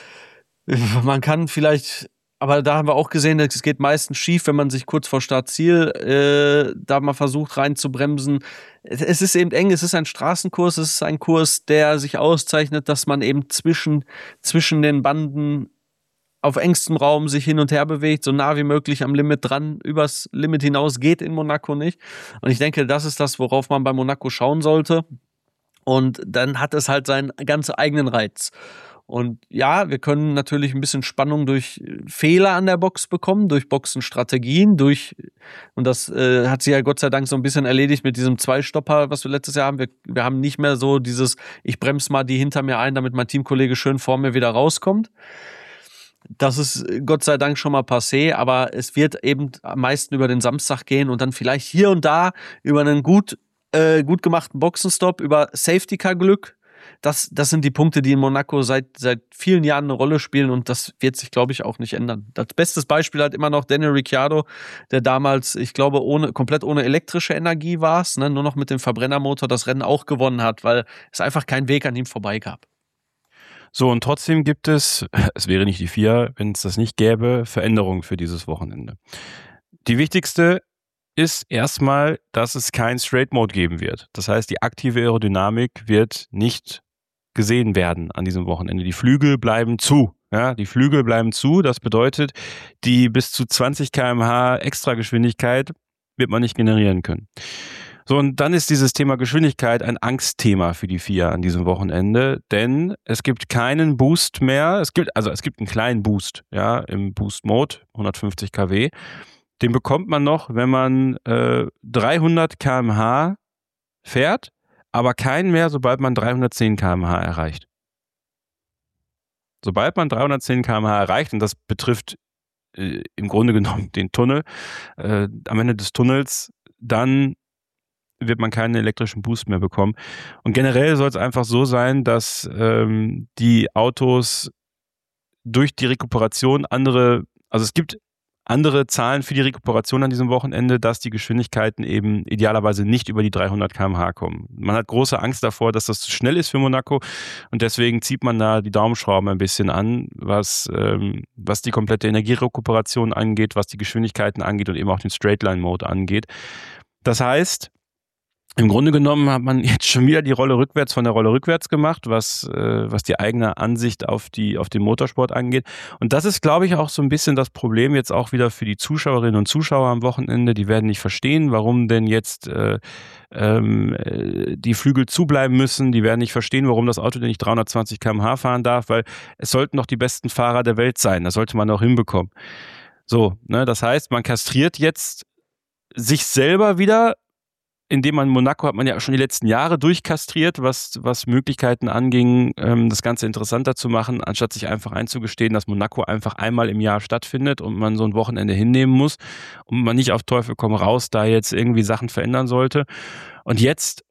Man kann vielleicht, aber da haben wir auch gesehen, es geht meistens schief, wenn man sich kurz vor Startziel da mal versucht reinzubremsen. Es ist eben eng, es ist ein Straßenkurs, es ist ein Kurs, der sich auszeichnet, dass man eben zwischen den Banden auf engstem Raum sich hin und her bewegt, so nah wie möglich am Limit dran. Übers Limit hinaus geht in Monaco nicht. Und ich denke, das ist das, worauf man bei Monaco schauen sollte. Und dann hat es halt seinen ganz eigenen Reiz. Und ja, wir können natürlich ein bisschen Spannung durch Fehler an der Box bekommen, durch Boxenstrategien, und das hat sich ja Gott sei Dank so ein bisschen erledigt mit diesem Zweistopper, was wir letztes Jahr haben. Wir haben nicht mehr so dieses, ich bremse mal die hinter mir ein, damit mein Teamkollege schön vor mir wieder rauskommt. Das ist Gott sei Dank schon mal passé, aber es wird eben am meisten über den Samstag gehen und dann vielleicht hier und da über einen gut gemachten Boxenstopp, über Safety-Car-Glück. Das sind die Punkte, die in Monaco seit vielen Jahren eine Rolle spielen und das wird sich, glaube ich, auch nicht ändern. Das beste Beispiel hat immer noch Daniel Ricciardo, der damals, ich glaube, komplett ohne elektrische Energie war es, ne, nur noch mit dem Verbrennermotor das Rennen auch gewonnen hat, weil es einfach keinen Weg an ihm vorbei gab. So, und trotzdem gibt es wäre nicht die FIA, wenn es das nicht gäbe, Veränderungen für dieses Wochenende. Die wichtigste ist erstmal, dass es kein Straight Mode geben wird. Das heißt, die aktive Aerodynamik wird nicht gesehen werden an diesem Wochenende. Die Flügel bleiben zu. Ja, die Flügel bleiben zu. Das bedeutet, die bis zu 20 km/h Extrageschwindigkeit wird man nicht generieren können. So, und dann ist dieses Thema Geschwindigkeit ein Angstthema für die FIA an diesem Wochenende, denn es gibt keinen Boost mehr. Es gibt einen kleinen Boost, ja, im Boost-Mode, 150 kW. Den bekommt man noch, wenn man 300 km/h fährt, aber keinen mehr, sobald man 310 km/h erreicht. Sobald man 310 km/h erreicht, und das betrifft im Grunde genommen den Tunnel, am Ende des Tunnels, dann wird man keinen elektrischen Boost mehr bekommen. Und generell soll es einfach so sein, dass die Autos durch die Rekuperation es gibt andere Zahlen für die Rekuperation an diesem Wochenende, dass die Geschwindigkeiten eben idealerweise nicht über die 300 km/h kommen. Man hat große Angst davor, dass das zu schnell ist für Monaco und deswegen zieht man da die Daumenschrauben ein bisschen an, was die komplette Energierekuperation angeht, was die Geschwindigkeiten angeht und eben auch den Straightline-Mode angeht. Das heißt, im Grunde genommen hat man jetzt schon wieder die Rolle rückwärts von der Rolle rückwärts gemacht, was die eigene Ansicht auf den Motorsport angeht. Und das ist, glaube ich, auch so ein bisschen das Problem jetzt auch wieder für die Zuschauerinnen und Zuschauer am Wochenende. Die werden nicht verstehen, warum denn jetzt die Flügel zubleiben müssen. Die werden nicht verstehen, warum das Auto denn nicht 320 km/h fahren darf, weil es sollten noch die besten Fahrer der Welt sein. Das sollte man auch hinbekommen. So, ne, das heißt, man kastriert jetzt sich selber wieder, indem Monaco hat man ja schon die letzten Jahre durchkastriert, was Möglichkeiten anging, das Ganze interessanter zu machen, anstatt sich einfach einzugestehen, dass Monaco einfach einmal im Jahr stattfindet und man so ein Wochenende hinnehmen muss und man nicht auf Teufel komm raus da jetzt irgendwie Sachen verändern sollte. Und jetzt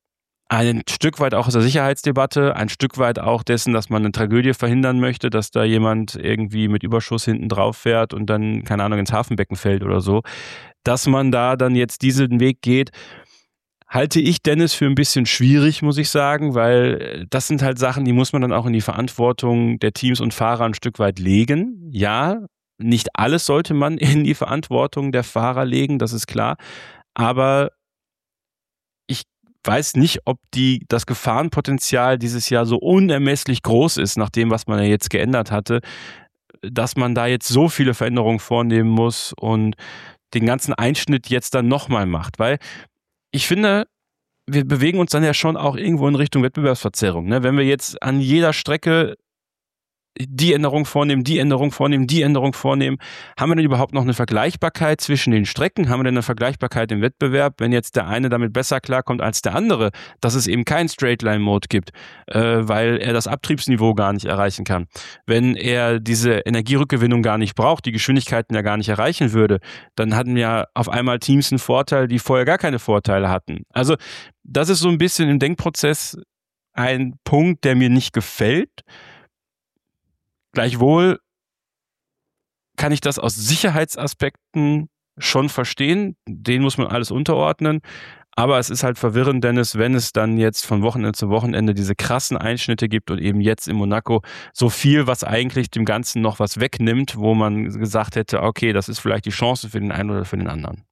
ein Stück weit auch aus der Sicherheitsdebatte, ein Stück weit auch dessen, dass man eine Tragödie verhindern möchte, dass da jemand irgendwie mit Überschuss hinten drauf fährt und dann, keine Ahnung, ins Hafenbecken fällt oder so. Dass man da dann jetzt diesen Weg geht, halte ich, Dennis, für ein bisschen schwierig, muss ich sagen, weil das sind halt Sachen, die muss man dann auch in die Verantwortung der Teams und Fahrer ein Stück weit legen. Ja, nicht alles sollte man in die Verantwortung der Fahrer legen, das ist klar, aber ich weiß nicht, ob das Gefahrenpotenzial dieses Jahr so unermesslich groß ist, nach dem, was man ja jetzt geändert hatte, dass man da jetzt so viele Veränderungen vornehmen muss und den ganzen Einschnitt jetzt dann nochmal macht. Weil ich finde, wir bewegen uns dann ja schon auch irgendwo in Richtung Wettbewerbsverzerrung. Ne? Wenn wir jetzt an jeder Strecke die Änderung vornehmen, die Änderung vornehmen, die Änderung vornehmen. Haben wir denn überhaupt noch eine Vergleichbarkeit zwischen den Strecken? Haben wir denn eine Vergleichbarkeit im Wettbewerb, wenn jetzt der eine damit besser klarkommt als der andere, dass es eben keinen Straightline-Mode gibt, weil er das Abtriebsniveau gar nicht erreichen kann? Wenn er diese Energierückgewinnung gar nicht braucht, die Geschwindigkeiten ja gar nicht erreichen würde, dann hatten ja auf einmal Teams einen Vorteil, die vorher gar keine Vorteile hatten. Also das ist so ein bisschen im Denkprozess ein Punkt, der mir nicht gefällt. Gleichwohl kann ich das aus Sicherheitsaspekten schon verstehen. Den muss man alles unterordnen. Aber es ist halt verwirrend, Dennis, wenn es dann jetzt von Wochenende zu Wochenende diese krassen Einschnitte gibt und eben jetzt in Monaco so viel, was eigentlich dem Ganzen noch was wegnimmt, wo man gesagt hätte, okay, das ist vielleicht die Chance für den einen oder für den anderen.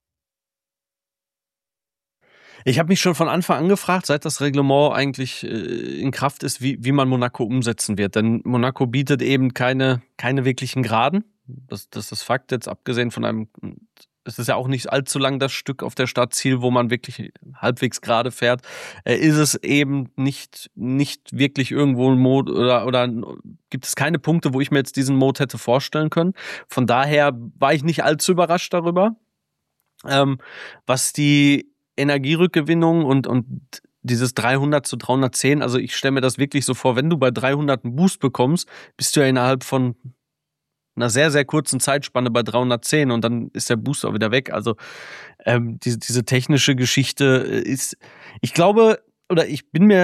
Ich habe mich schon von Anfang an gefragt, seit das Reglement eigentlich in Kraft ist, wie man Monaco umsetzen wird. Denn Monaco bietet eben keine wirklichen Geraden. Das ist Fakt, jetzt abgesehen von einem, es ist ja auch nicht allzu lang das Stück auf der Startziel, wo man wirklich halbwegs gerade fährt, ist es eben nicht wirklich irgendwo ein Mode oder gibt es keine Punkte, wo ich mir jetzt diesen Mode hätte vorstellen können. Von daher war ich nicht allzu überrascht darüber. Was die Energierückgewinnung und dieses 300 zu 310, also ich stelle mir das wirklich so vor, wenn du bei 300 einen Boost bekommst, bist du ja innerhalb von einer sehr, sehr kurzen Zeitspanne bei 310 und dann ist der Boost auch wieder weg. Also diese technische Geschichte ist, ich glaube, ich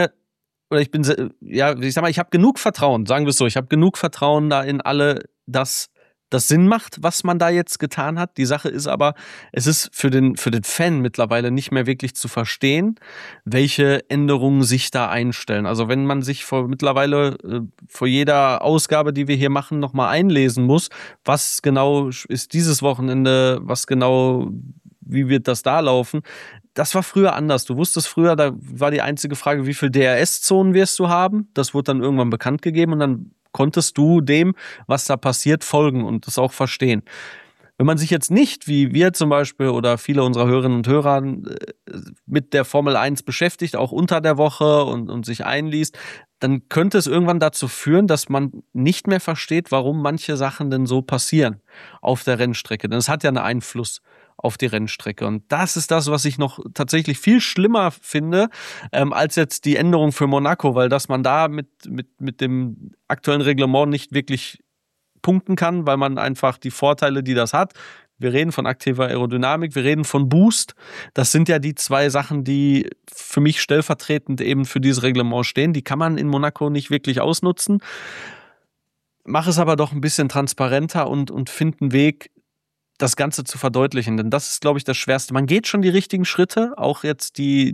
habe genug Vertrauen, sagen wir es so, ich habe genug Vertrauen da in alle, dass das Sinn macht, was man da jetzt getan hat. Die Sache ist aber, es ist für den Fan mittlerweile nicht mehr wirklich zu verstehen, welche Änderungen sich da einstellen. Also wenn man sich mittlerweile vor jeder Ausgabe, die wir hier machen, nochmal einlesen muss, was genau ist dieses Wochenende, wie wird das da laufen? Das war früher anders. Du wusstest früher, da war die einzige Frage, wie viel DRS-Zonen wirst du haben? Das wurde dann irgendwann bekannt gegeben und dann konntest du dem, was da passiert, folgen und das auch verstehen. Wenn man sich jetzt nicht, wie wir zum Beispiel oder viele unserer Hörerinnen und Hörer mit der Formel 1 beschäftigt, auch unter der Woche und sich einliest, dann könnte es irgendwann dazu führen, dass man nicht mehr versteht, warum manche Sachen denn so passieren auf der Rennstrecke. Denn es hat ja einen Einfluss auf die Rennstrecke. Und das ist das, was ich noch tatsächlich viel schlimmer finde, als jetzt die Änderung für Monaco, weil dass man da mit dem aktuellen Reglement nicht wirklich punkten kann, weil man einfach die Vorteile, die das hat, wir reden von aktiver Aerodynamik, wir reden von Boost, das sind ja die zwei Sachen, die für mich stellvertretend eben für dieses Reglement stehen, die kann man in Monaco nicht wirklich ausnutzen. Mach es aber doch ein bisschen transparenter und find einen Weg, das Ganze zu verdeutlichen, denn das ist, glaube ich, das Schwerste. Man geht schon die richtigen Schritte, auch jetzt bei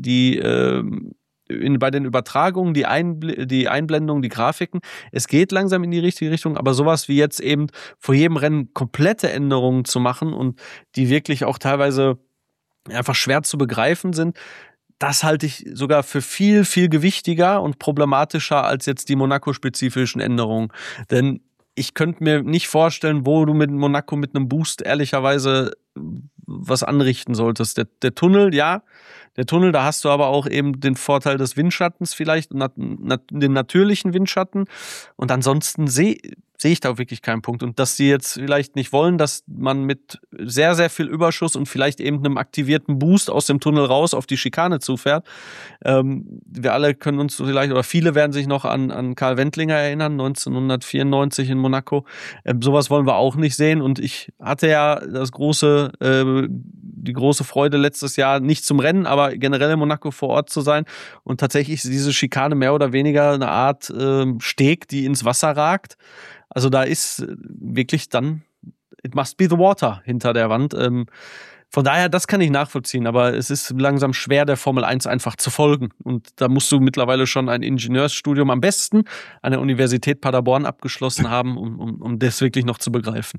den Übertragungen, die Einblendungen, die Grafiken. Es geht langsam in die richtige Richtung, aber sowas wie jetzt eben vor jedem Rennen komplette Änderungen zu machen und die wirklich auch teilweise einfach schwer zu begreifen sind, das halte ich sogar für viel, viel gewichtiger und problematischer als jetzt die Monaco-spezifischen Änderungen. Denn ich könnte mir nicht vorstellen, wo du mit Monaco mit einem Boost ehrlicherweise was anrichten solltest. Der Tunnel, ja, da hast du aber auch eben den Vorteil des Windschattens vielleicht, den natürlichen Windschatten. Und ansonsten sehe ich da wirklich keinen Punkt. Und dass sie jetzt vielleicht nicht wollen, dass man mit sehr, sehr viel Überschuss und vielleicht eben einem aktivierten Boost aus dem Tunnel raus auf die Schikane zufährt. Wir alle können uns vielleicht, oder viele werden sich noch an Karl Wendlinger erinnern, 1994 in Monaco. Sowas wollen wir auch nicht sehen. Und ich hatte ja das große die große Freude letztes Jahr, nicht zum Rennen, aber generell in Monaco vor Ort zu sein. Und tatsächlich ist diese Schikane mehr oder weniger eine Art Steg, die ins Wasser ragt. Also da ist wirklich dann, it must be the water hinter der Wand. Von daher, das kann ich nachvollziehen, aber es ist langsam schwer, der Formel 1 einfach zu folgen. Und da musst du mittlerweile schon ein Ingenieursstudium am besten an der Universität Paderborn abgeschlossen haben, um das wirklich noch zu begreifen.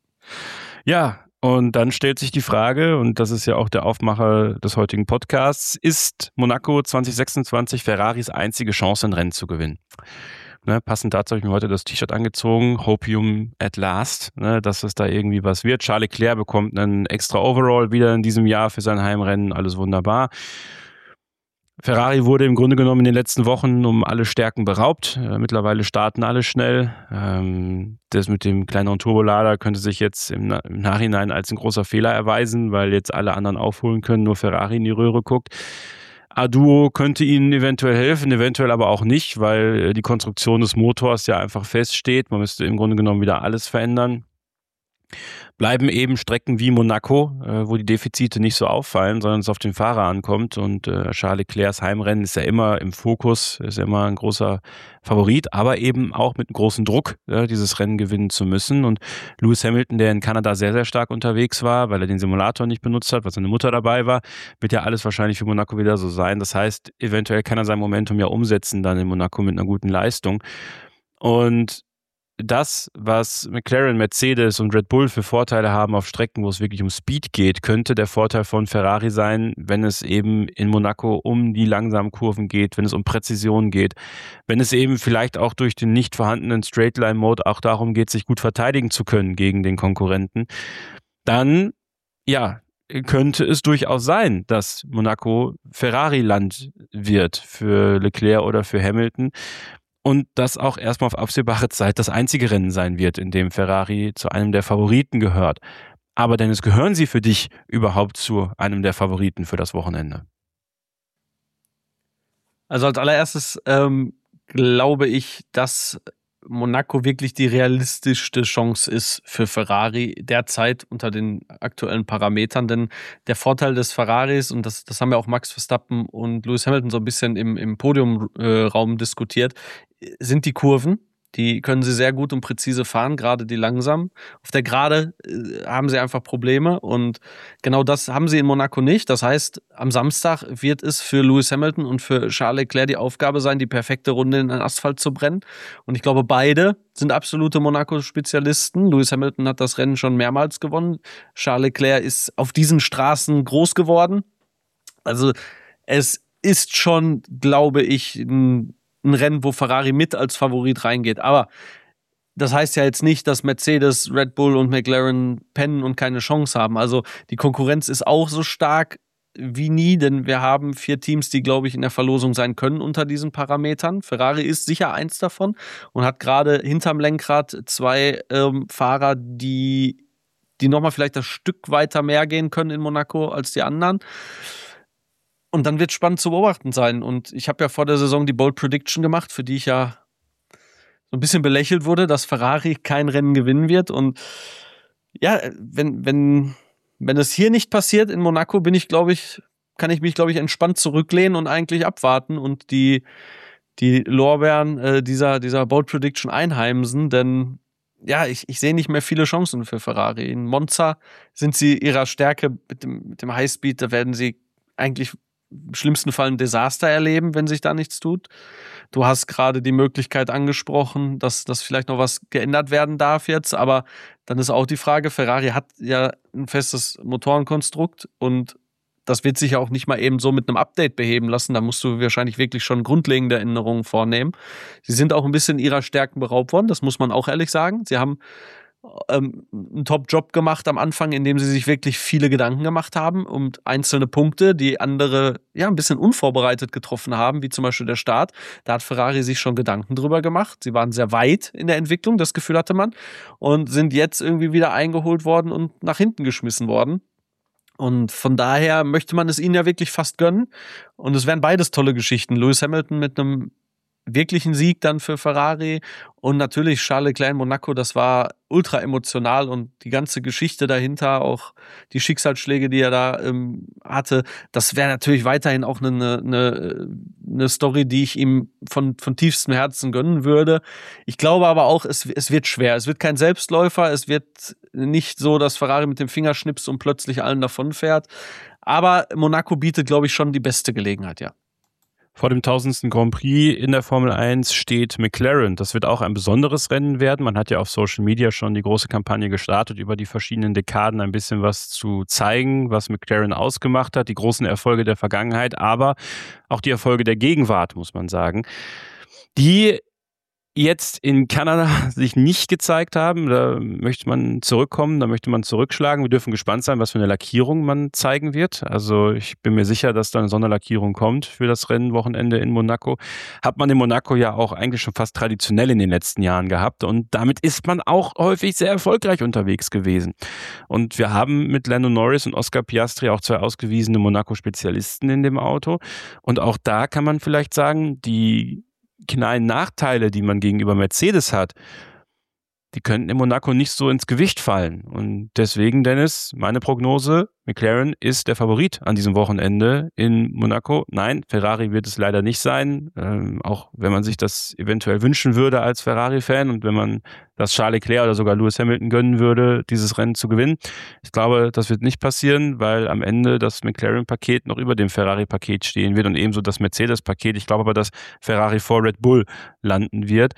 Ja, und dann stellt sich die Frage, und das ist ja auch der Aufmacher des heutigen Podcasts, ist Monaco 2026 Ferraris einzige Chance, ein Rennen zu gewinnen? Ne, passend dazu habe ich mir heute das T-Shirt angezogen, Hopium at last, ne, dass es da irgendwie was wird. Charles Leclerc bekommt einen extra Overall wieder in diesem Jahr für sein Heimrennen, alles wunderbar. Ferrari wurde im Grunde genommen in den letzten Wochen um alle Stärken beraubt. Mittlerweile starten alle schnell. Das mit dem kleineren Turbolader könnte sich jetzt im Nachhinein als ein großer Fehler erweisen, weil jetzt alle anderen aufholen können, nur Ferrari in die Röhre guckt. A-Duo könnte ihnen eventuell helfen, eventuell aber auch nicht, weil die Konstruktion des Motors ja einfach feststeht. Man müsste im Grunde genommen wieder alles verändern. Bleiben eben Strecken wie Monaco, wo die Defizite nicht so auffallen, sondern es auf den Fahrer ankommt. Und Charles Leclercs Heimrennen ist ja immer im Fokus, ist ja immer ein großer Favorit, aber eben auch mit einem großen Druck, dieses Rennen gewinnen zu müssen. Und Lewis Hamilton, der in Kanada sehr, sehr stark unterwegs war, weil er den Simulator nicht benutzt hat, weil seine Mutter dabei war, wird ja alles wahrscheinlich für Monaco wieder so sein. Das heißt, eventuell kann er sein Momentum ja umsetzen dann in Monaco mit einer guten Leistung. Und das, was McLaren, Mercedes und Red Bull für Vorteile haben auf Strecken, wo es wirklich um Speed geht, könnte der Vorteil von Ferrari sein, wenn es eben in Monaco um die langsamen Kurven geht, wenn es um Präzision geht, wenn es eben vielleicht auch durch den nicht vorhandenen Straightline-Mode auch darum geht, sich gut verteidigen zu können gegen den Konkurrenten. Dann, ja, könnte es durchaus sein, dass Monaco Ferrari-Land wird für Leclerc oder für Hamilton. Und das auch erstmal auf absehbare Zeit das einzige Rennen sein wird, in dem Ferrari zu einem der Favoriten gehört. Aber Dennis, gehören sie für dich überhaupt zu einem der Favoriten für das Wochenende? Also als allererstes glaube ich, dass Monaco wirklich die realistischste Chance ist für Ferrari derzeit unter den aktuellen Parametern, denn der Vorteil des Ferraris, und das haben ja auch Max Verstappen und Lewis Hamilton so ein bisschen im Podiumraum diskutiert, sind die Kurven. Die können sie sehr gut und präzise fahren, gerade die langsamen. Auf der Gerade haben sie einfach Probleme und genau das haben sie in Monaco nicht. Das heißt, am Samstag wird es für Lewis Hamilton und für Charles Leclerc die Aufgabe sein, die perfekte Runde in den Asphalt zu brennen. Und ich glaube, beide sind absolute Monaco-Spezialisten. Lewis Hamilton hat das Rennen schon mehrmals gewonnen. Charles Leclerc ist auf diesen Straßen groß geworden. Also es ist schon, glaube ich, ein Rennen, wo Ferrari mit als Favorit reingeht. Aber das heißt ja jetzt nicht, dass Mercedes, Red Bull und McLaren pennen und keine Chance haben. Also die Konkurrenz ist auch so stark wie nie, denn wir haben 4 Teams, die, glaube ich, in der Verlosung sein können unter diesen Parametern. Ferrari ist sicher eins davon und hat gerade hinterm Lenkrad 2 Fahrer, die nochmal vielleicht das Stück weiter mehr gehen können in Monaco als die anderen. Und dann wird es spannend zu beobachten sein. Und ich habe ja vor der Saison die Bold Prediction gemacht, für die ich ja so ein bisschen belächelt wurde, dass Ferrari kein Rennen gewinnen wird. Und ja, wenn es hier nicht passiert in Monaco, kann ich mich, glaube ich, entspannt zurücklehnen und eigentlich abwarten und die Lorbeeren dieser Bold Prediction einheimsen. Denn ja, ich sehe nicht mehr viele Chancen für Ferrari. In Monza sind sie ihrer Stärke mit dem Highspeed, da werden sie eigentlich im schlimmsten Fall ein Desaster erleben, wenn sich da nichts tut. Du hast gerade die Möglichkeit angesprochen, dass vielleicht noch was geändert werden darf jetzt, aber dann ist auch die Frage, Ferrari hat ja ein festes Motorenkonstrukt und das wird sich ja auch nicht mal eben so mit einem Update beheben lassen. Da musst du wahrscheinlich wirklich schon grundlegende Änderungen vornehmen. Sie sind auch ein bisschen ihrer Stärken beraubt worden, das muss man auch ehrlich sagen. Sie haben einen Top-Job gemacht am Anfang, indem sie sich wirklich viele Gedanken gemacht haben und einzelne Punkte, die andere ja ein bisschen unvorbereitet getroffen haben, wie zum Beispiel der Start. Da hat Ferrari sich schon Gedanken drüber gemacht. Sie waren sehr weit in der Entwicklung, das Gefühl hatte man, und sind jetzt irgendwie wieder eingeholt worden und nach hinten geschmissen worden. Und von daher möchte man es ihnen ja wirklich fast gönnen. Und es wären beides tolle Geschichten. Lewis Hamilton mit einem wirklich ein Sieg dann für Ferrari. Und natürlich Charles Leclerc in Monaco, das war ultra emotional und die ganze Geschichte dahinter, auch die Schicksalsschläge, die er da hatte, das wäre natürlich weiterhin auch eine Story, die ich ihm von tiefstem Herzen gönnen würde. Ich glaube aber auch, es wird schwer. Es wird kein Selbstläufer. Es wird nicht so, dass Ferrari mit dem Finger schnipst und plötzlich allen davonfährt. Aber Monaco bietet, glaube ich, schon die beste Gelegenheit, ja. Vor dem 1000. Grand Prix in der Formel 1 steht McLaren. Das wird auch ein besonderes Rennen werden. Man hat ja auf Social Media schon die große Kampagne gestartet, über die verschiedenen Dekaden ein bisschen was zu zeigen, was McLaren ausgemacht hat, die großen Erfolge der Vergangenheit, aber auch die Erfolge der Gegenwart, muss man sagen, die jetzt in Kanada sich nicht gezeigt haben. Da möchte man zurückkommen, da möchte man zurückschlagen. Wir dürfen gespannt sein, was für eine Lackierung man zeigen wird. Also ich bin mir sicher, dass da eine Sonderlackierung kommt für das Rennwochenende in Monaco. Hat man in Monaco ja auch eigentlich schon fast traditionell in den letzten Jahren gehabt und damit ist man auch häufig sehr erfolgreich unterwegs gewesen. Und wir haben mit Lando Norris und Oscar Piastri auch zwei ausgewiesene Monaco-Spezialisten in dem Auto. Und auch da kann man vielleicht sagen, die kleinen Nachteile, die man gegenüber Mercedes hat, die könnten in Monaco nicht so ins Gewicht fallen. Und deswegen, Dennis, meine Prognose, McLaren ist der Favorit an diesem Wochenende in Monaco. Nein, Ferrari wird es leider nicht sein, auch wenn man sich das eventuell wünschen würde als Ferrari-Fan und wenn man das Charles Leclerc oder sogar Lewis Hamilton gönnen würde, dieses Rennen zu gewinnen. Ich glaube, das wird nicht passieren, weil am Ende das McLaren-Paket noch über dem Ferrari-Paket stehen wird und ebenso das Mercedes-Paket. Ich glaube aber, dass Ferrari vor Red Bull landen wird.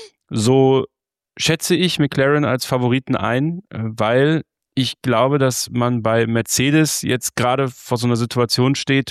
So schätze ich McLaren als Favoriten ein, weil ich glaube, dass man bei Mercedes jetzt gerade vor so einer Situation steht,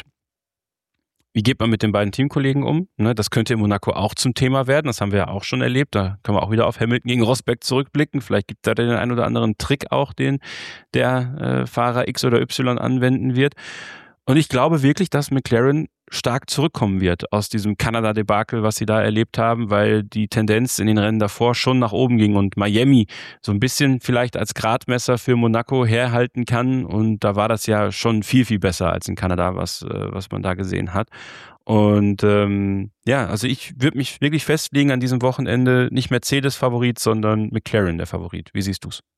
wie geht man mit den beiden Teamkollegen um? Das könnte in Monaco auch zum Thema werden, das haben wir ja auch schon erlebt, da können wir auch wieder auf Hamilton gegen Rosberg zurückblicken, vielleicht gibt es da den einen oder anderen Trick auch, den der Fahrer X oder Y anwenden wird. Und ich glaube wirklich, dass McLaren stark zurückkommen wird aus diesem Kanada-Debakel, was sie da erlebt haben, weil die Tendenz in den Rennen davor schon nach oben ging und Miami so ein bisschen vielleicht als Gradmesser für Monaco herhalten kann. Und da war das ja schon viel, viel besser als in Kanada, was man da gesehen hat. Und also ich würde mich wirklich festlegen an diesem Wochenende, nicht Mercedes-Favorit, sondern McLaren der Favorit. Wie siehst du's?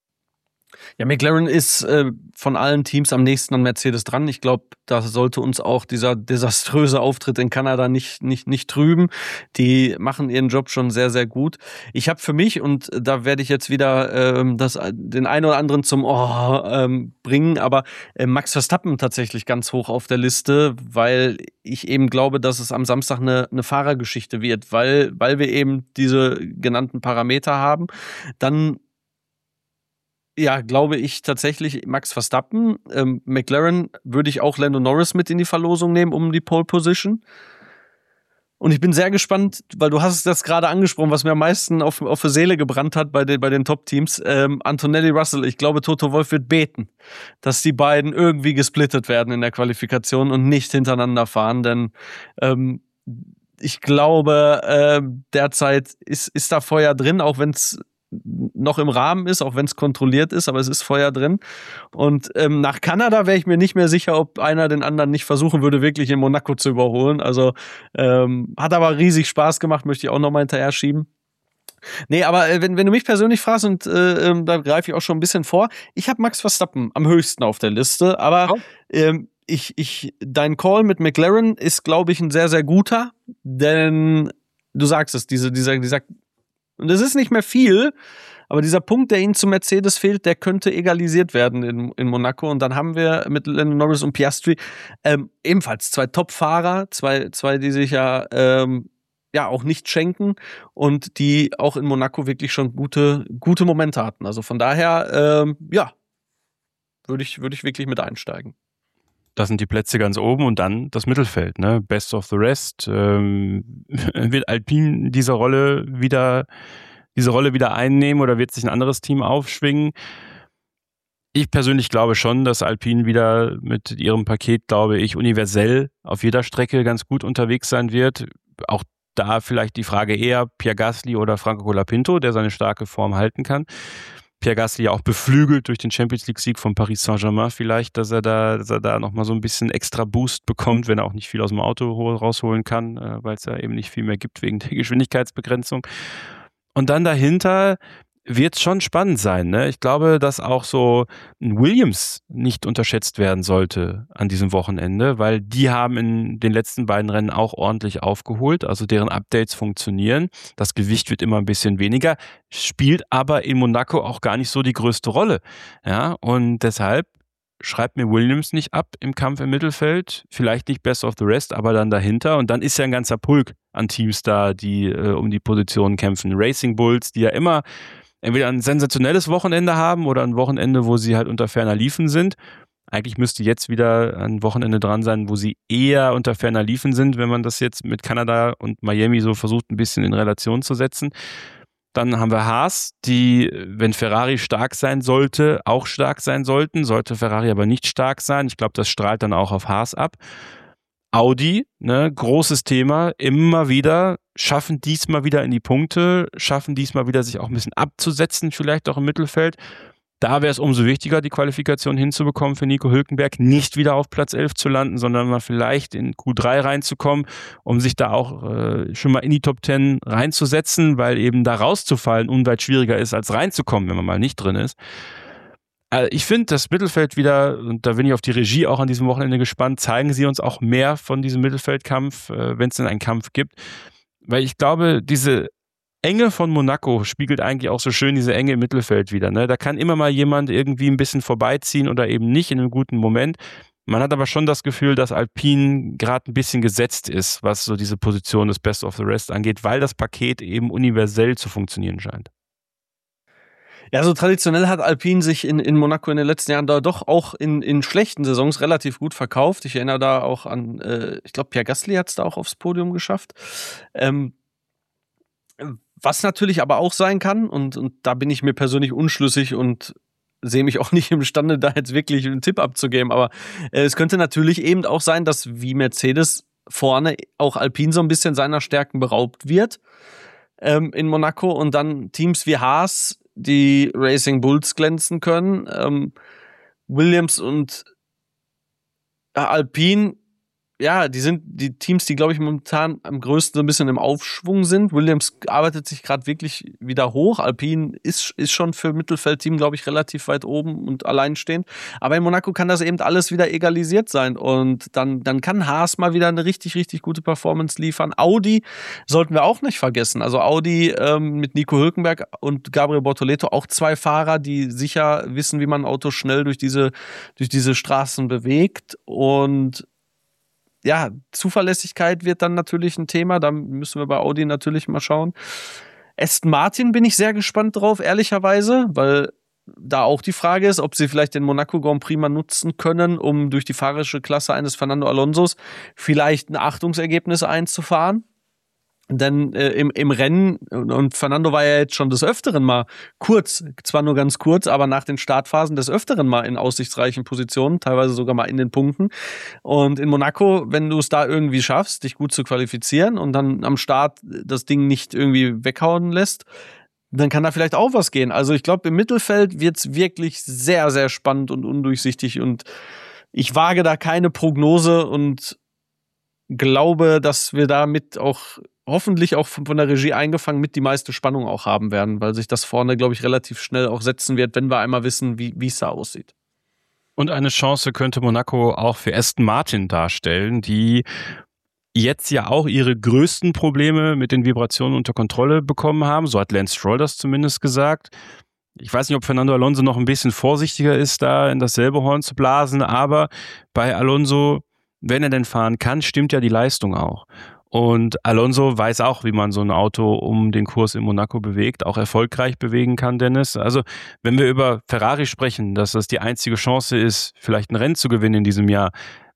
Ja, McLaren ist von allen Teams am nächsten an Mercedes dran. Ich glaube, da sollte uns auch dieser desaströse Auftritt in Kanada nicht trüben. Die machen ihren Job schon sehr, sehr gut. Ich habe für mich, und da werde ich jetzt wieder den einen oder anderen zum bringen, aber Max Verstappen tatsächlich ganz hoch auf der Liste, weil ich eben glaube, dass es am Samstag eine Fahrergeschichte wird, weil wir eben diese genannten Parameter haben. Dann glaube ich tatsächlich Max Verstappen. McLaren würde ich auch Lando Norris mit in die Verlosung nehmen, um die Pole Position. Und ich bin sehr gespannt, weil du hast das gerade angesprochen, was mir am meisten auf die Seele gebrannt hat bei den Top-Teams. Antonelli Russell, ich glaube, Toto Wolff wird beten, dass die beiden irgendwie gesplittet werden in der Qualifikation und nicht hintereinander fahren, denn ich glaube, derzeit ist da Feuer drin, auch wenn es noch im Rahmen ist, auch wenn es kontrolliert ist, aber es ist Feuer drin. Und nach Kanada wäre ich mir nicht mehr sicher, ob einer den anderen nicht versuchen würde, wirklich in Monaco zu überholen. Also hat aber riesig Spaß gemacht, möchte ich auch nochmal hinterher schieben. Nee, aber wenn du mich persönlich fragst, und da greife ich auch schon ein bisschen vor, ich habe Max Verstappen am höchsten auf der Liste, aber dein Call mit McLaren ist, glaube ich, ein sehr, sehr guter, denn du sagst es, dieser und es ist nicht mehr viel, aber dieser Punkt, der ihnen zu Mercedes fehlt, der könnte egalisiert werden in Monaco. Und dann haben wir mit Lando Norris und Piastri ebenfalls zwei Top-Fahrer, zwei, die sich ja auch nicht schenken und die auch in Monaco wirklich schon gute Momente hatten. Also von daher, würde ich wirklich mit einsteigen. Das sind die Plätze ganz oben und dann das Mittelfeld, ne? Best of the rest. Wird Alpine diese Rolle wieder einnehmen oder wird sich ein anderes Team aufschwingen? Ich persönlich glaube schon, dass Alpine wieder mit ihrem Paket, glaube ich, universell auf jeder Strecke ganz gut unterwegs sein wird. Auch da vielleicht die Frage eher Pierre Gasly oder Franco Colapinto, der seine starke Form halten kann. Pierre Gasly ja auch beflügelt durch den Champions-League-Sieg von Paris Saint-Germain vielleicht, dass er da nochmal so ein bisschen extra Boost bekommt, wenn er auch nicht viel aus dem Auto rausholen kann, weil es ja eben nicht viel mehr gibt wegen der Geschwindigkeitsbegrenzung. Und dann dahinter wird es schon spannend sein, ne? Ich glaube, dass auch so ein Williams nicht unterschätzt werden sollte an diesem Wochenende, weil die haben in den letzten beiden Rennen auch ordentlich aufgeholt, also deren Updates funktionieren. Das Gewicht wird immer ein bisschen weniger, spielt aber in Monaco auch gar nicht so die größte Rolle. Ja, und deshalb schreibt mir Williams nicht ab im Kampf im Mittelfeld, vielleicht nicht best of the rest, aber dann dahinter. Und dann ist ja ein ganzer Pulk an Teams da, die um die Positionen kämpfen. Racing Bulls, die ja immer entweder ein sensationelles Wochenende haben oder ein Wochenende, wo sie halt unter ferner Liefen sind. Eigentlich müsste jetzt wieder ein Wochenende dran sein, wo sie eher unter ferner Liefen sind, wenn man das jetzt mit Kanada und Miami so versucht, ein bisschen in Relation zu setzen. Dann haben wir Haas, die, wenn Ferrari stark sein sollte, auch stark sein sollten. Sollte Ferrari aber nicht stark sein. Ich glaube, das strahlt dann auch auf Haas ab. Audi, ne, großes Thema, immer wieder, schaffen diesmal wieder in die Punkte, schaffen diesmal wieder sich auch ein bisschen abzusetzen, vielleicht auch im Mittelfeld. Da wäre es umso wichtiger, die Qualifikation hinzubekommen für Nico Hülkenberg, nicht wieder auf Platz 11 zu landen, sondern mal vielleicht in Q3 reinzukommen, um sich da auch schon mal in die Top 10 reinzusetzen, weil eben da rauszufallen unweit schwieriger ist, als reinzukommen, wenn man mal nicht drin ist. Ich finde, das Mittelfeld wieder, und da bin ich auf die Regie auch an diesem Wochenende gespannt, zeigen sie uns auch mehr von diesem Mittelfeldkampf, wenn es denn einen Kampf gibt. Weil ich glaube, diese Enge von Monaco spiegelt eigentlich auch so schön diese Enge im Mittelfeld wieder. Ne? Da kann immer mal jemand irgendwie ein bisschen vorbeiziehen oder eben nicht in einem guten Moment. Man hat aber schon das Gefühl, dass Alpine gerade ein bisschen gesetzt ist, was so diese Position des Best of the Rest angeht, weil das Paket eben universell zu funktionieren scheint. Ja, so traditionell hat Alpine sich in Monaco in den letzten Jahren da doch auch in schlechten Saisons relativ gut verkauft. Ich erinnere da auch an, ich glaube, Pierre Gasly hat es da auch aufs Podium geschafft. Was natürlich aber auch sein kann, und da bin ich mir persönlich unschlüssig und sehe mich auch nicht imstande, da jetzt wirklich einen Tipp abzugeben, aber es könnte natürlich eben auch sein, dass wie Mercedes vorne auch Alpine so ein bisschen seiner Stärken beraubt wird in Monaco und dann Teams wie Haas, die Racing Bulls glänzen können. Williams und Alpine, ja, die sind die Teams, die, glaube ich, momentan am größten so ein bisschen im Aufschwung sind. Williams arbeitet sich gerade wirklich wieder hoch. Alpine ist schon für Mittelfeldteam, glaube ich, relativ weit oben und alleinstehend. Aber in Monaco kann das eben alles wieder egalisiert sein. Und dann kann Haas mal wieder eine richtig, richtig gute Performance liefern. Audi sollten wir auch nicht vergessen. Also Audi mit Nico Hülkenberg und Gabriel Bortoleto, auch zwei Fahrer, die sicher wissen, wie man ein Auto schnell durch diese Straßen bewegt. Und ja, Zuverlässigkeit wird dann natürlich ein Thema. Da müssen wir bei Audi natürlich mal schauen. Aston Martin bin ich sehr gespannt drauf, ehrlicherweise, weil da auch die Frage ist, ob sie vielleicht den Monaco Grand Prix mal nutzen können, um durch die fahrerische Klasse eines Fernando Alonsos vielleicht ein Achtungsergebnis einzufahren. Denn im Rennen, und Fernando war ja jetzt schon des Öfteren mal kurz, zwar nur ganz kurz, aber nach den Startphasen des Öfteren mal in aussichtsreichen Positionen, teilweise sogar mal in den Punkten. Und in Monaco, wenn du es da irgendwie schaffst, dich gut zu qualifizieren und dann am Start das Ding nicht irgendwie weghauen lässt, dann kann da vielleicht auch was gehen. Also ich glaube, im Mittelfeld wird es wirklich sehr, sehr spannend und undurchsichtig und ich wage da keine Prognose und glaube, dass wir damit auch hoffentlich auch von der Regie eingefangen mit die meiste Spannung auch haben werden, weil sich das vorne, glaube ich, relativ schnell auch setzen wird, wenn wir einmal wissen, wie es da aussieht. Und eine Chance könnte Monaco auch für Aston Martin darstellen, die jetzt ja auch ihre größten Probleme mit den Vibrationen unter Kontrolle bekommen haben. So hat Lance Stroll das zumindest gesagt. Ich weiß nicht, ob Fernando Alonso noch ein bisschen vorsichtiger ist, da in dasselbe Horn zu blasen, aber bei Alonso, wenn er denn fahren kann, stimmt ja die Leistung auch. Und Alonso weiß auch, wie man so ein Auto um den Kurs in Monaco bewegt, auch erfolgreich bewegen kann, Dennis. Also wenn wir über Ferrari sprechen, dass das die einzige Chance ist, vielleicht ein Rennen zu gewinnen in diesem Jahr.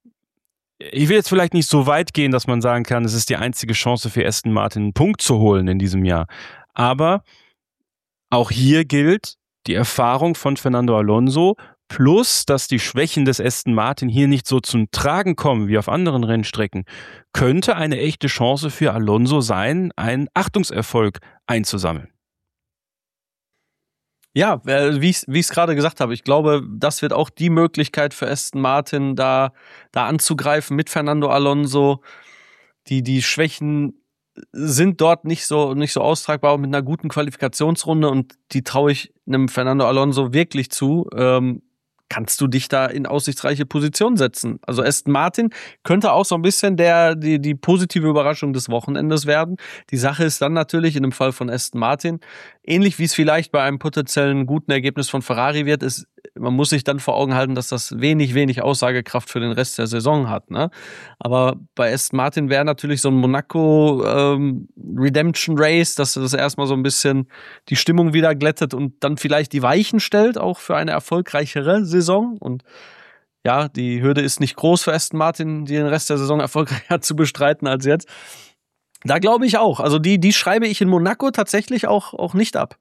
Ich will jetzt vielleicht nicht so weit gehen, dass man sagen kann, es ist die einzige Chance für Aston Martin, einen Punkt zu holen in diesem Jahr. Aber auch hier gilt die Erfahrung von Fernando Alonso, plus, dass die Schwächen des Aston Martin hier nicht so zum Tragen kommen wie auf anderen Rennstrecken, könnte eine echte Chance für Alonso sein, einen Achtungserfolg einzusammeln. Ja, wie ich es gerade gesagt habe, ich glaube, das wird auch die Möglichkeit für Aston Martin, da anzugreifen mit Fernando Alonso. Die Schwächen sind dort nicht so austragbar, mit einer guten Qualifikationsrunde, und die traue ich einem Fernando Alonso wirklich zu. Kannst du dich da in aussichtsreiche Position setzen? Also Aston Martin könnte auch so ein bisschen die positive Überraschung des Wochenendes werden. Die Sache ist dann natürlich in dem Fall von Aston Martin, ähnlich wie es vielleicht bei einem potenziellen guten Ergebnis von Ferrari wird, ist, man muss sich dann vor Augen halten, dass das wenig Aussagekraft für den Rest der Saison hat, ne? Aber bei Aston Martin wäre natürlich so ein Monaco Redemption Race, dass das erstmal so ein bisschen die Stimmung wieder glättet und dann vielleicht die Weichen stellt, auch für eine erfolgreichere Saison. Und ja, die Hürde ist nicht groß für Aston Martin, den Rest der Saison erfolgreicher zu bestreiten als jetzt. Da glaube ich auch. Also die schreibe ich in Monaco tatsächlich auch nicht ab.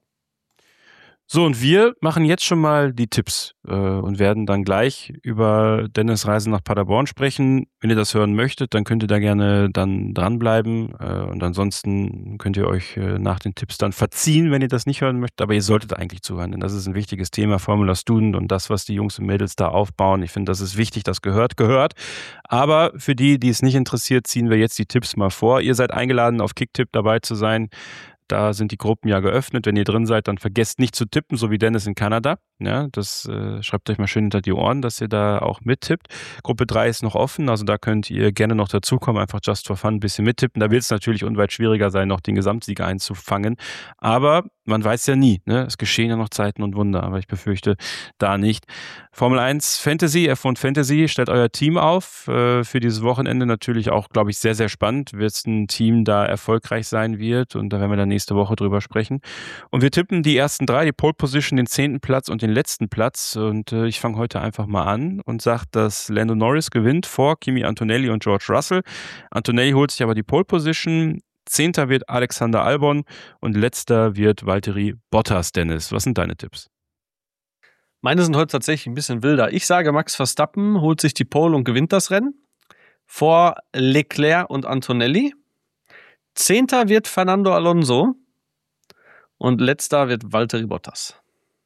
So, und wir machen jetzt schon mal die Tipps und werden dann gleich über Dennis' Reise nach Paderborn sprechen. Wenn ihr das hören möchtet, dann könnt ihr da gerne dann dranbleiben. Und ansonsten könnt ihr euch nach den Tipps dann verziehen, wenn ihr das nicht hören möchtet. Aber ihr solltet eigentlich zuhören, denn das ist ein wichtiges Thema, Formula Student und das, was die Jungs und Mädels da aufbauen. Ich finde, das ist wichtig, das gehört. Aber für die es nicht interessiert, ziehen wir jetzt die Tipps mal vor. Ihr seid eingeladen, auf Kicktipp dabei zu sein. Da sind die Gruppen ja geöffnet. Wenn ihr drin seid, dann vergesst nicht zu tippen, so wie Dennis in Kanada. Ja, das schreibt euch mal schön hinter die Ohren, dass ihr da auch mittippt. Gruppe 3 ist noch offen, also da könnt ihr gerne noch dazukommen, einfach just for fun ein bisschen mittippen. Da wird es natürlich unweit schwieriger sein, noch den Gesamtsieg einzufangen. Aber man weiß ja nie, ne? Es geschehen ja noch Zeiten und Wunder, aber ich befürchte da nicht. Formel 1 Fantasy, F1 Fantasy, stellt euer Team auf. Für dieses Wochenende natürlich auch, glaube ich, sehr, sehr spannend, wird es ein Team da erfolgreich sein wird, und da werden wir dann nächste Woche drüber sprechen. Und wir tippen die ersten 3, die Pole Position, den 10. Platz und den letzten Platz, und ich fange heute einfach mal an und sage, dass Lando Norris gewinnt vor Kimi Antonelli und George Russell. Antonelli holt sich aber die Pole Position. 10. wird Alexander Albon und letzter wird Valtteri Bottas. Dennis, was sind deine Tipps? Meine sind heute tatsächlich ein bisschen wilder. Ich sage, Max Verstappen holt sich die Pole und gewinnt das Rennen vor Leclerc und Antonelli. 10. wird Fernando Alonso und letzter wird Valtteri Bottas.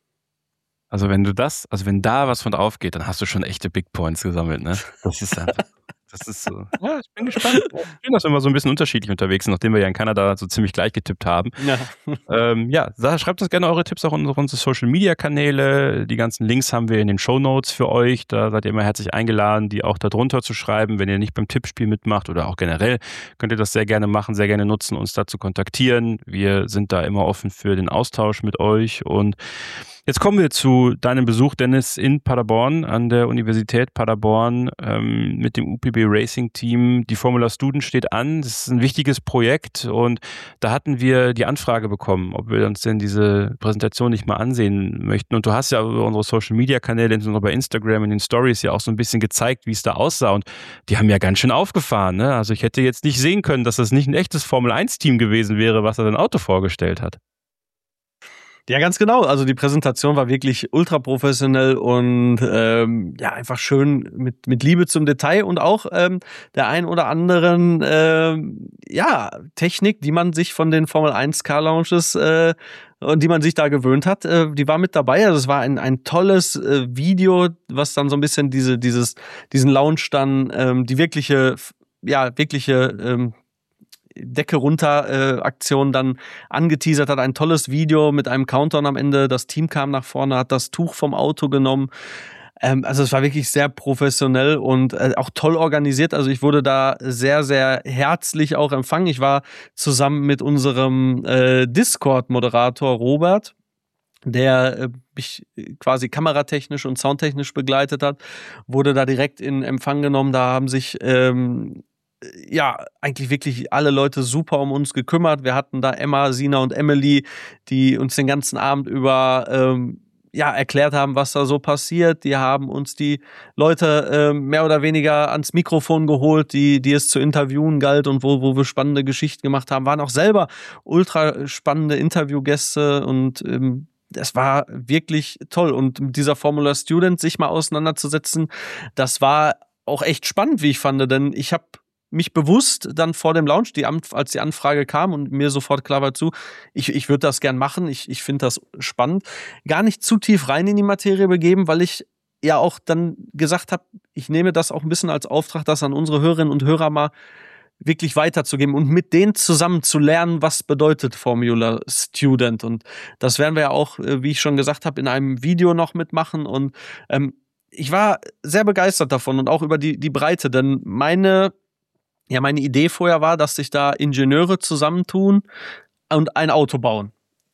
Also wenn da was von aufgeht, dann hast du schon echte Big Points gesammelt, ne? Das ist einfach, das ist so. Ja, ich bin gespannt. Schön, dass wir mal so ein bisschen unterschiedlich unterwegs sind, nachdem wir ja in Kanada so ziemlich gleich getippt haben. Ja, schreibt uns gerne eure Tipps auch in unsere Social-Media-Kanäle. Die ganzen Links haben wir in den Shownotes für euch. Da seid ihr immer herzlich eingeladen, die auch da drunter zu schreiben. Wenn ihr nicht beim Tippspiel mitmacht oder auch generell, könnt ihr das sehr gerne machen, sehr gerne nutzen, uns da zu kontaktieren. Wir sind da immer offen für den Austausch mit euch. Und jetzt kommen wir zu deinem Besuch, Dennis, in Paderborn, an der Universität Paderborn mit dem UPB Racing Team. Die Formula Student steht an. Das ist ein wichtiges Projekt, und da hatten wir die Anfrage bekommen, ob wir uns denn diese Präsentation nicht mal ansehen möchten. Und du hast ja über unsere Social Media Kanäle, insbesondere bei Instagram in den Stories, ja auch so ein bisschen gezeigt, wie es da aussah. Und die haben ja ganz schön aufgefahren, ne? Also ich hätte jetzt nicht sehen können, dass das nicht ein echtes Formel 1 Team gewesen wäre, was da sein Auto vorgestellt hat. Ja, ganz genau. Also die Präsentation war wirklich ultra professionell und einfach schön mit Liebe zum Detail und auch der ein oder anderen Technik, die man sich von den Formel 1 Car Lounges und die man sich da gewöhnt hat, die war mit dabei. Also es war ein tolles Video, was dann so ein bisschen diesen Lounge dann die wirkliche Decke runter Aktion dann angeteasert hat. Ein tolles Video mit einem Countdown am Ende. Das Team kam nach vorne, hat das Tuch vom Auto genommen. Also es war wirklich sehr professionell und auch toll organisiert. Also ich wurde da sehr, sehr herzlich auch empfangen. Ich war zusammen mit unserem Discord-Moderator Robert, der mich quasi kameratechnisch und soundtechnisch begleitet hat, wurde da direkt in Empfang genommen. Da haben sich eigentlich wirklich alle Leute super um uns gekümmert. Wir hatten da Emma, Sina und Emily, die uns den ganzen Abend über erklärt haben, was da so passiert. Die haben uns die Leute mehr oder weniger ans Mikrofon geholt, die es zu interviewen galt und wo wir spannende Geschichten gemacht haben. Waren auch selber ultra spannende Interviewgäste und das war wirklich toll. Und mit dieser Formula Student sich mal auseinanderzusetzen, das war auch echt spannend, wie ich fand, denn ich habe mich bewusst dann vor dem Launch, als die Anfrage kam und mir sofort klar war ich würde das gern machen, ich finde das spannend, gar nicht zu tief rein in die Materie begeben, weil ich ja auch dann gesagt habe, ich nehme das auch ein bisschen als Auftrag, das an unsere Hörerinnen und Hörer mal wirklich weiterzugeben und mit denen zusammen zu lernen, was bedeutet Formula Student. Und das werden wir ja auch, wie ich schon gesagt habe, in einem Video noch mitmachen. Und ich war sehr begeistert davon und auch über die Breite, denn meine Idee vorher war, dass sich da Ingenieure zusammentun und ein Auto bauen.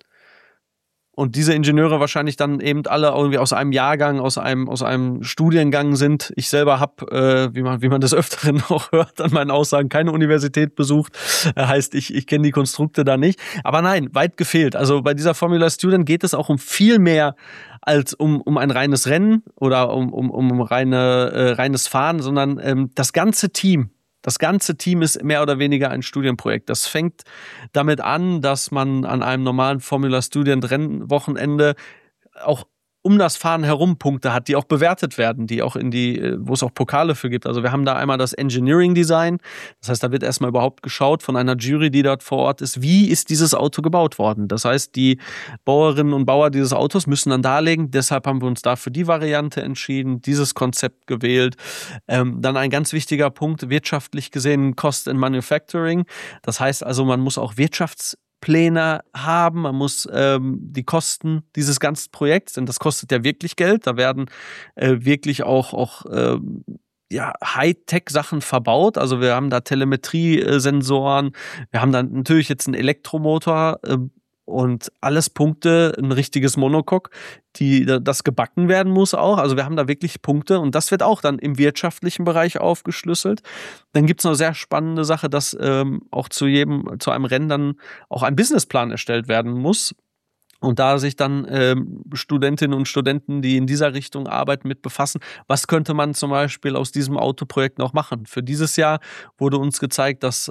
Und diese Ingenieure wahrscheinlich dann eben alle irgendwie aus einem Jahrgang, aus einem Studiengang sind. Ich selber habe, wie man des Öfteren auch hört an meinen Aussagen, keine Universität besucht. Heißt, ich kenne die Konstrukte da nicht. Aber nein, weit gefehlt. Also bei dieser Formula Student geht es auch um viel mehr als um ein reines Rennen oder um reines Fahren, sondern das ganze Team. Das ganze Team ist mehr oder weniger ein Studienprojekt. Das fängt damit an, dass man an einem normalen Formula Student Rennwochenende auch um das Fahren herum Punkte hat, die auch bewertet werden, die auch wo es auch Pokale für gibt. Also wir haben da einmal das Engineering Design. Das heißt, da wird erstmal überhaupt geschaut von einer Jury, die dort vor Ort ist, wie ist dieses Auto gebaut worden. Das heißt, die Bauerinnen und Bauer dieses Autos müssen dann darlegen, deshalb haben wir uns da für die Variante entschieden, dieses Konzept gewählt. Dann ein ganz wichtiger Punkt, wirtschaftlich gesehen, Cost in Manufacturing. Das heißt also, man muss auch Wirtschaftspläne haben, man muss die Kosten dieses ganzen Projekts, denn das kostet ja wirklich Geld, da werden wirklich auch Hightech-Sachen verbaut, also wir haben da Telemetrie-Sensoren, wir haben dann natürlich jetzt einen Elektromotor und alles Punkte, ein richtiges Monocoque, das gebacken werden muss auch. Also wir haben da wirklich Punkte und das wird auch dann im wirtschaftlichen Bereich aufgeschlüsselt. Dann gibt es eine sehr spannende Sache, dass auch zu einem Rennen dann auch ein Businessplan erstellt werden muss. Und da sich dann Studentinnen und Studenten, die in dieser Richtung arbeiten, mit befassen, was könnte man zum Beispiel aus diesem Autoprojekt noch machen? Für dieses Jahr wurde uns gezeigt, dass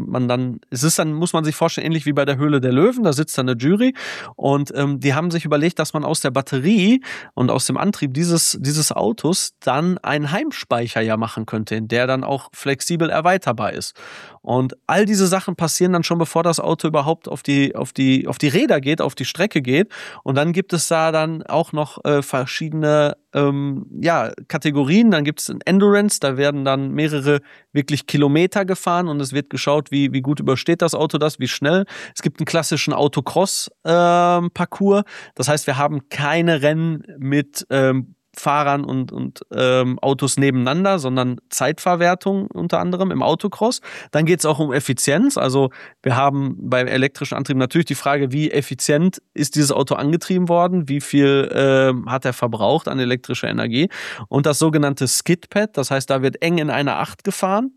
muss man sich vorstellen, ähnlich wie bei der Höhle der Löwen, da sitzt dann eine Jury und die haben sich überlegt, dass man aus der Batterie und aus dem Antrieb dieses Autos dann einen Heimspeicher ja machen könnte, in der dann auch flexibel erweiterbar ist. Und all diese Sachen passieren dann schon, bevor das Auto überhaupt auf die Räder geht, auf die Strecke geht. Und dann gibt es da dann auch noch verschiedene Kategorien. Dann gibt es ein Endurance, da werden dann mehrere wirklich Kilometer gefahren und es wird geschaut, wie gut übersteht das Auto das, wie schnell. Es gibt einen klassischen Autocross-Parcours. Das heißt, wir haben keine Rennen mit Fahrern und Autos nebeneinander, sondern Zeitverwertung unter anderem im Autocross. Dann geht es auch um Effizienz. Also wir haben beim elektrischen Antrieb natürlich die Frage, wie effizient ist dieses Auto angetrieben worden, wie viel hat er verbraucht an elektrischer Energie. Und das sogenannte Skidpad, das heißt, da wird eng in einer Acht gefahren.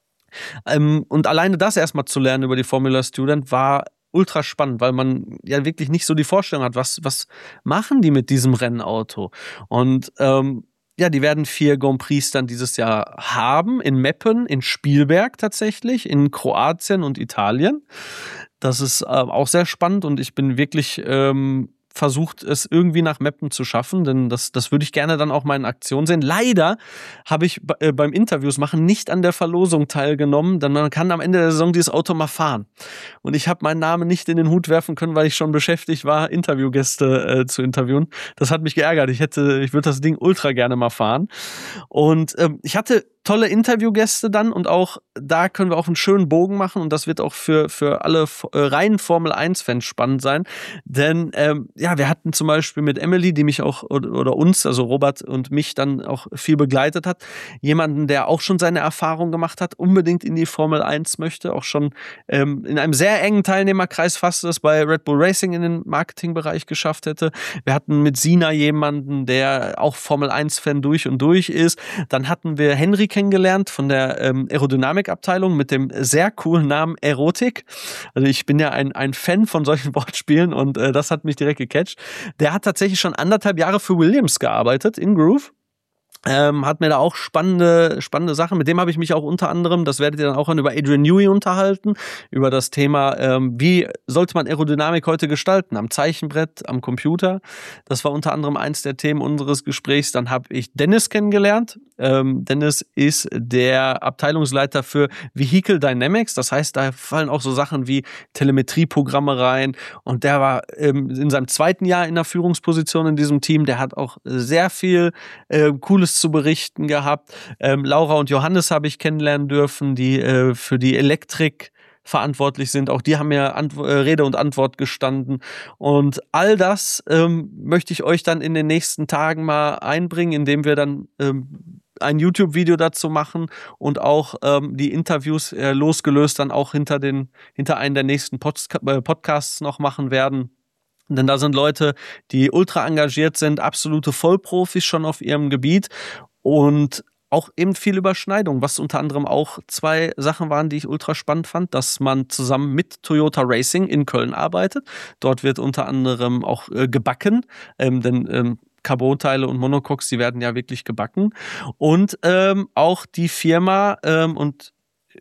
Und alleine das erstmal zu lernen über die Formula Student war ultra spannend, weil man ja wirklich nicht so die Vorstellung hat, was machen die mit diesem Rennauto? Und die werden 4 Grand Prix dann dieses Jahr haben, in Meppen, in Spielberg tatsächlich, in Kroatien und Italien. Das ist auch sehr spannend und ich bin wirklich versucht, es irgendwie nach Meppen zu schaffen, denn das würde ich gerne dann auch mal in Aktion sehen. Leider habe ich beim Interviews machen nicht an der Verlosung teilgenommen, denn man kann am Ende der Saison dieses Auto mal fahren. Und ich habe meinen Namen nicht in den Hut werfen können, weil ich schon beschäftigt war, Interviewgäste zu interviewen. Das hat mich geärgert. Ich würde das Ding ultra gerne mal fahren. Und ich hatte tolle Interviewgäste dann und auch da können wir auch einen schönen Bogen machen und das wird auch für alle reinen Formel-1-Fans spannend sein, denn wir hatten zum Beispiel mit Emily, die mich auch oder uns, also Robert und mich dann auch viel begleitet hat, jemanden, der auch schon seine Erfahrung gemacht hat, unbedingt in die Formel 1 möchte, auch schon in einem sehr engen Teilnehmerkreis fast das bei Red Bull Racing in den Marketingbereich geschafft hätte. Wir hatten mit Sina jemanden, der auch Formel 1-Fan durch und durch ist. Dann hatten wir Henry kennengelernt von der Aerodynamikabteilung mit dem sehr coolen Namen Erotik. Also ich bin ja ein Fan von solchen Wortspielen und das hat mich direkt gecatcht. Der hat tatsächlich schon 1,5 Jahre für Williams gearbeitet in Groove. Hat mir da auch spannende Sachen. Mit dem habe ich mich auch unter anderem, das werdet ihr dann auch über Adrian Newey unterhalten, über das Thema, wie sollte man Aerodynamik heute gestalten? Am Zeichenbrett, am Computer. Das war unter anderem eins der Themen unseres Gesprächs. Dann habe ich Dennis kennengelernt. Dennis ist der Abteilungsleiter für Vehicle Dynamics. Das heißt, da fallen auch so Sachen wie Telemetrieprogramme rein. Und der war in seinem zweiten Jahr in der Führungsposition in diesem Team. Der hat auch sehr viel Cooles zu berichten gehabt. Laura und Johannes habe ich kennenlernen dürfen, die für die Elektrik verantwortlich sind. Auch die haben mir Rede und Antwort gestanden. Und all das möchte ich euch dann in den nächsten Tagen mal einbringen, indem wir dann ein YouTube-Video dazu machen und auch die Interviews losgelöst dann auch hinter einen der nächsten Podcasts noch machen werden. Denn da sind Leute, die ultra engagiert sind, absolute Vollprofis schon auf ihrem Gebiet und auch eben viel Überschneidung, was unter anderem auch 2 Sachen waren, die ich ultra spannend fand, dass man zusammen mit Toyota Racing in Köln arbeitet. Dort wird unter anderem auch gebacken, denn Carbonteile und Monocoques, die werden ja wirklich gebacken. Und auch die Firma und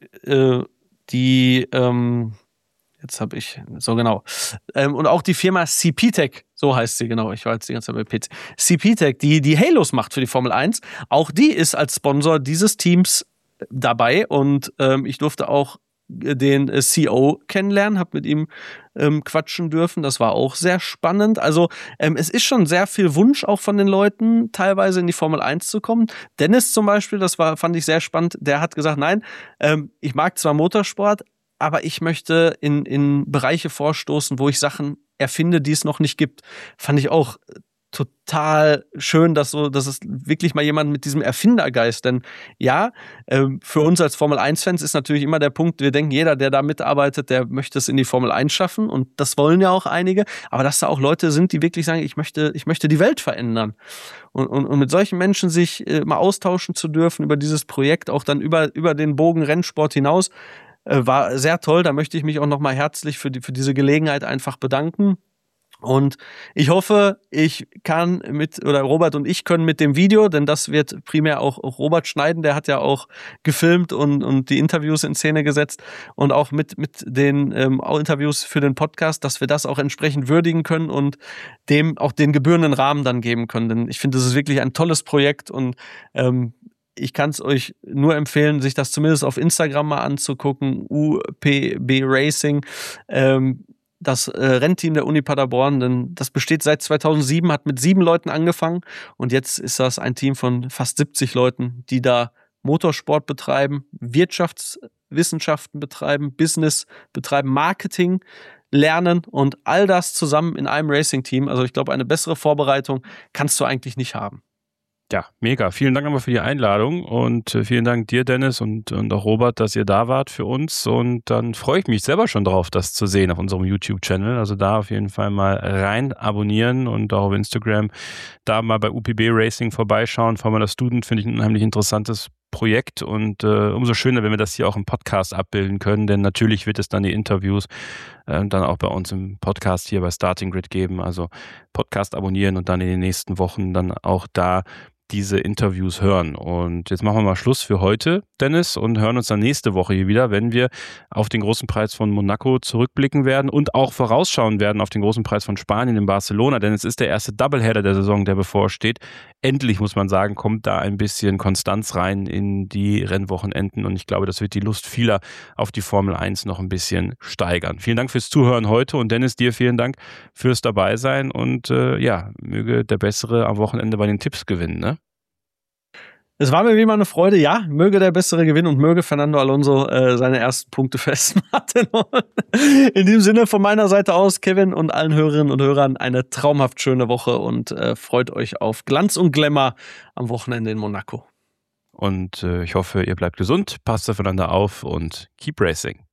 und auch die Firma CPTech, so heißt sie, genau, ich war jetzt die ganze Zeit bei PC. CPTech, die Halos macht für die Formel 1, auch die ist als Sponsor dieses Teams dabei und ich durfte auch den CEO kennenlernen, habe mit ihm quatschen dürfen, das war auch sehr spannend. Also es ist schon sehr viel Wunsch auch von den Leuten, teilweise in die Formel 1 zu kommen. Dennis zum Beispiel, fand ich sehr spannend, der hat gesagt, nein, ich mag zwar Motorsport, aber ich möchte in Bereiche vorstoßen, wo ich Sachen erfinde, die es noch nicht gibt. Fand ich auch total schön, dass es wirklich mal jemand mit diesem Erfindergeist, denn ja, für uns als Formel-1-Fans ist natürlich immer der Punkt, wir denken, jeder, der da mitarbeitet, der möchte es in die Formel 1 schaffen und das wollen ja auch einige, aber dass da auch Leute sind, die wirklich sagen, ich möchte die Welt verändern. Und mit solchen Menschen sich mal austauschen zu dürfen über dieses Projekt, auch dann über den Bogen Rennsport hinaus, war sehr toll. Da möchte ich mich auch nochmal herzlich für diese Gelegenheit einfach bedanken. Und ich hoffe, Robert und ich können mit dem Video, denn das wird primär auch Robert schneiden, der hat ja auch gefilmt und die Interviews in Szene gesetzt und auch mit den Interviews für den Podcast, dass wir das auch entsprechend würdigen können und dem auch den gebührenden Rahmen dann geben können. Denn ich finde, das ist wirklich ein tolles Projekt und ich kann es euch nur empfehlen, sich das zumindest auf Instagram mal anzugucken, UPB Racing, das Rennteam der Uni Paderborn, denn das besteht seit 2007, hat mit 7 Leuten angefangen und jetzt ist das ein Team von fast 70 Leuten, die da Motorsport betreiben, Wirtschaftswissenschaften betreiben, Business betreiben, Marketing lernen und all das zusammen in einem Racing-Team. Also ich glaube, eine bessere Vorbereitung kannst du eigentlich nicht haben. Ja, mega. Vielen Dank nochmal für die Einladung und vielen Dank dir, Dennis, und auch Robert, dass ihr da wart für uns. Und dann freue ich mich selber schon drauf, das zu sehen auf unserem YouTube-Channel. Also da auf jeden Fall mal rein abonnieren und auch auf Instagram da mal bei UPB Racing vorbeischauen. Formula Student finde ich ein unheimlich interessantes Projekt und umso schöner, wenn wir das hier auch im Podcast abbilden können, denn natürlich wird es dann die Interviews dann auch bei uns im Podcast hier bei Starting Grid geben. Also Podcast abonnieren und dann in den nächsten Wochen dann auch da diese Interviews hören. Und jetzt machen wir mal Schluss für heute, Dennis, und hören uns dann nächste Woche hier wieder, wenn wir auf den großen Preis von Monaco zurückblicken werden und auch vorausschauen werden auf den großen Preis von Spanien in Barcelona, denn es ist der erste Doubleheader der Saison, der bevorsteht. Endlich, muss man sagen, kommt da ein bisschen Konstanz rein in die Rennwochenenden und ich glaube, das wird die Lust vieler auf die Formel 1 noch ein bisschen steigern. Vielen Dank fürs Zuhören heute und Dennis, dir vielen Dank fürs Dabeisein und möge der Bessere am Wochenende bei den Tipps gewinnen, ne? Es war mir wie immer eine Freude, ja, möge der Bessere gewinnen und möge Fernando Alonso seine ersten Punkte festmachen. In diesem Sinne von meiner Seite aus, Kevin und allen Hörerinnen und Hörern eine traumhaft schöne Woche und freut euch auf Glanz und Glamour am Wochenende in Monaco. Und ich hoffe, ihr bleibt gesund, passt aufeinander auf und keep racing.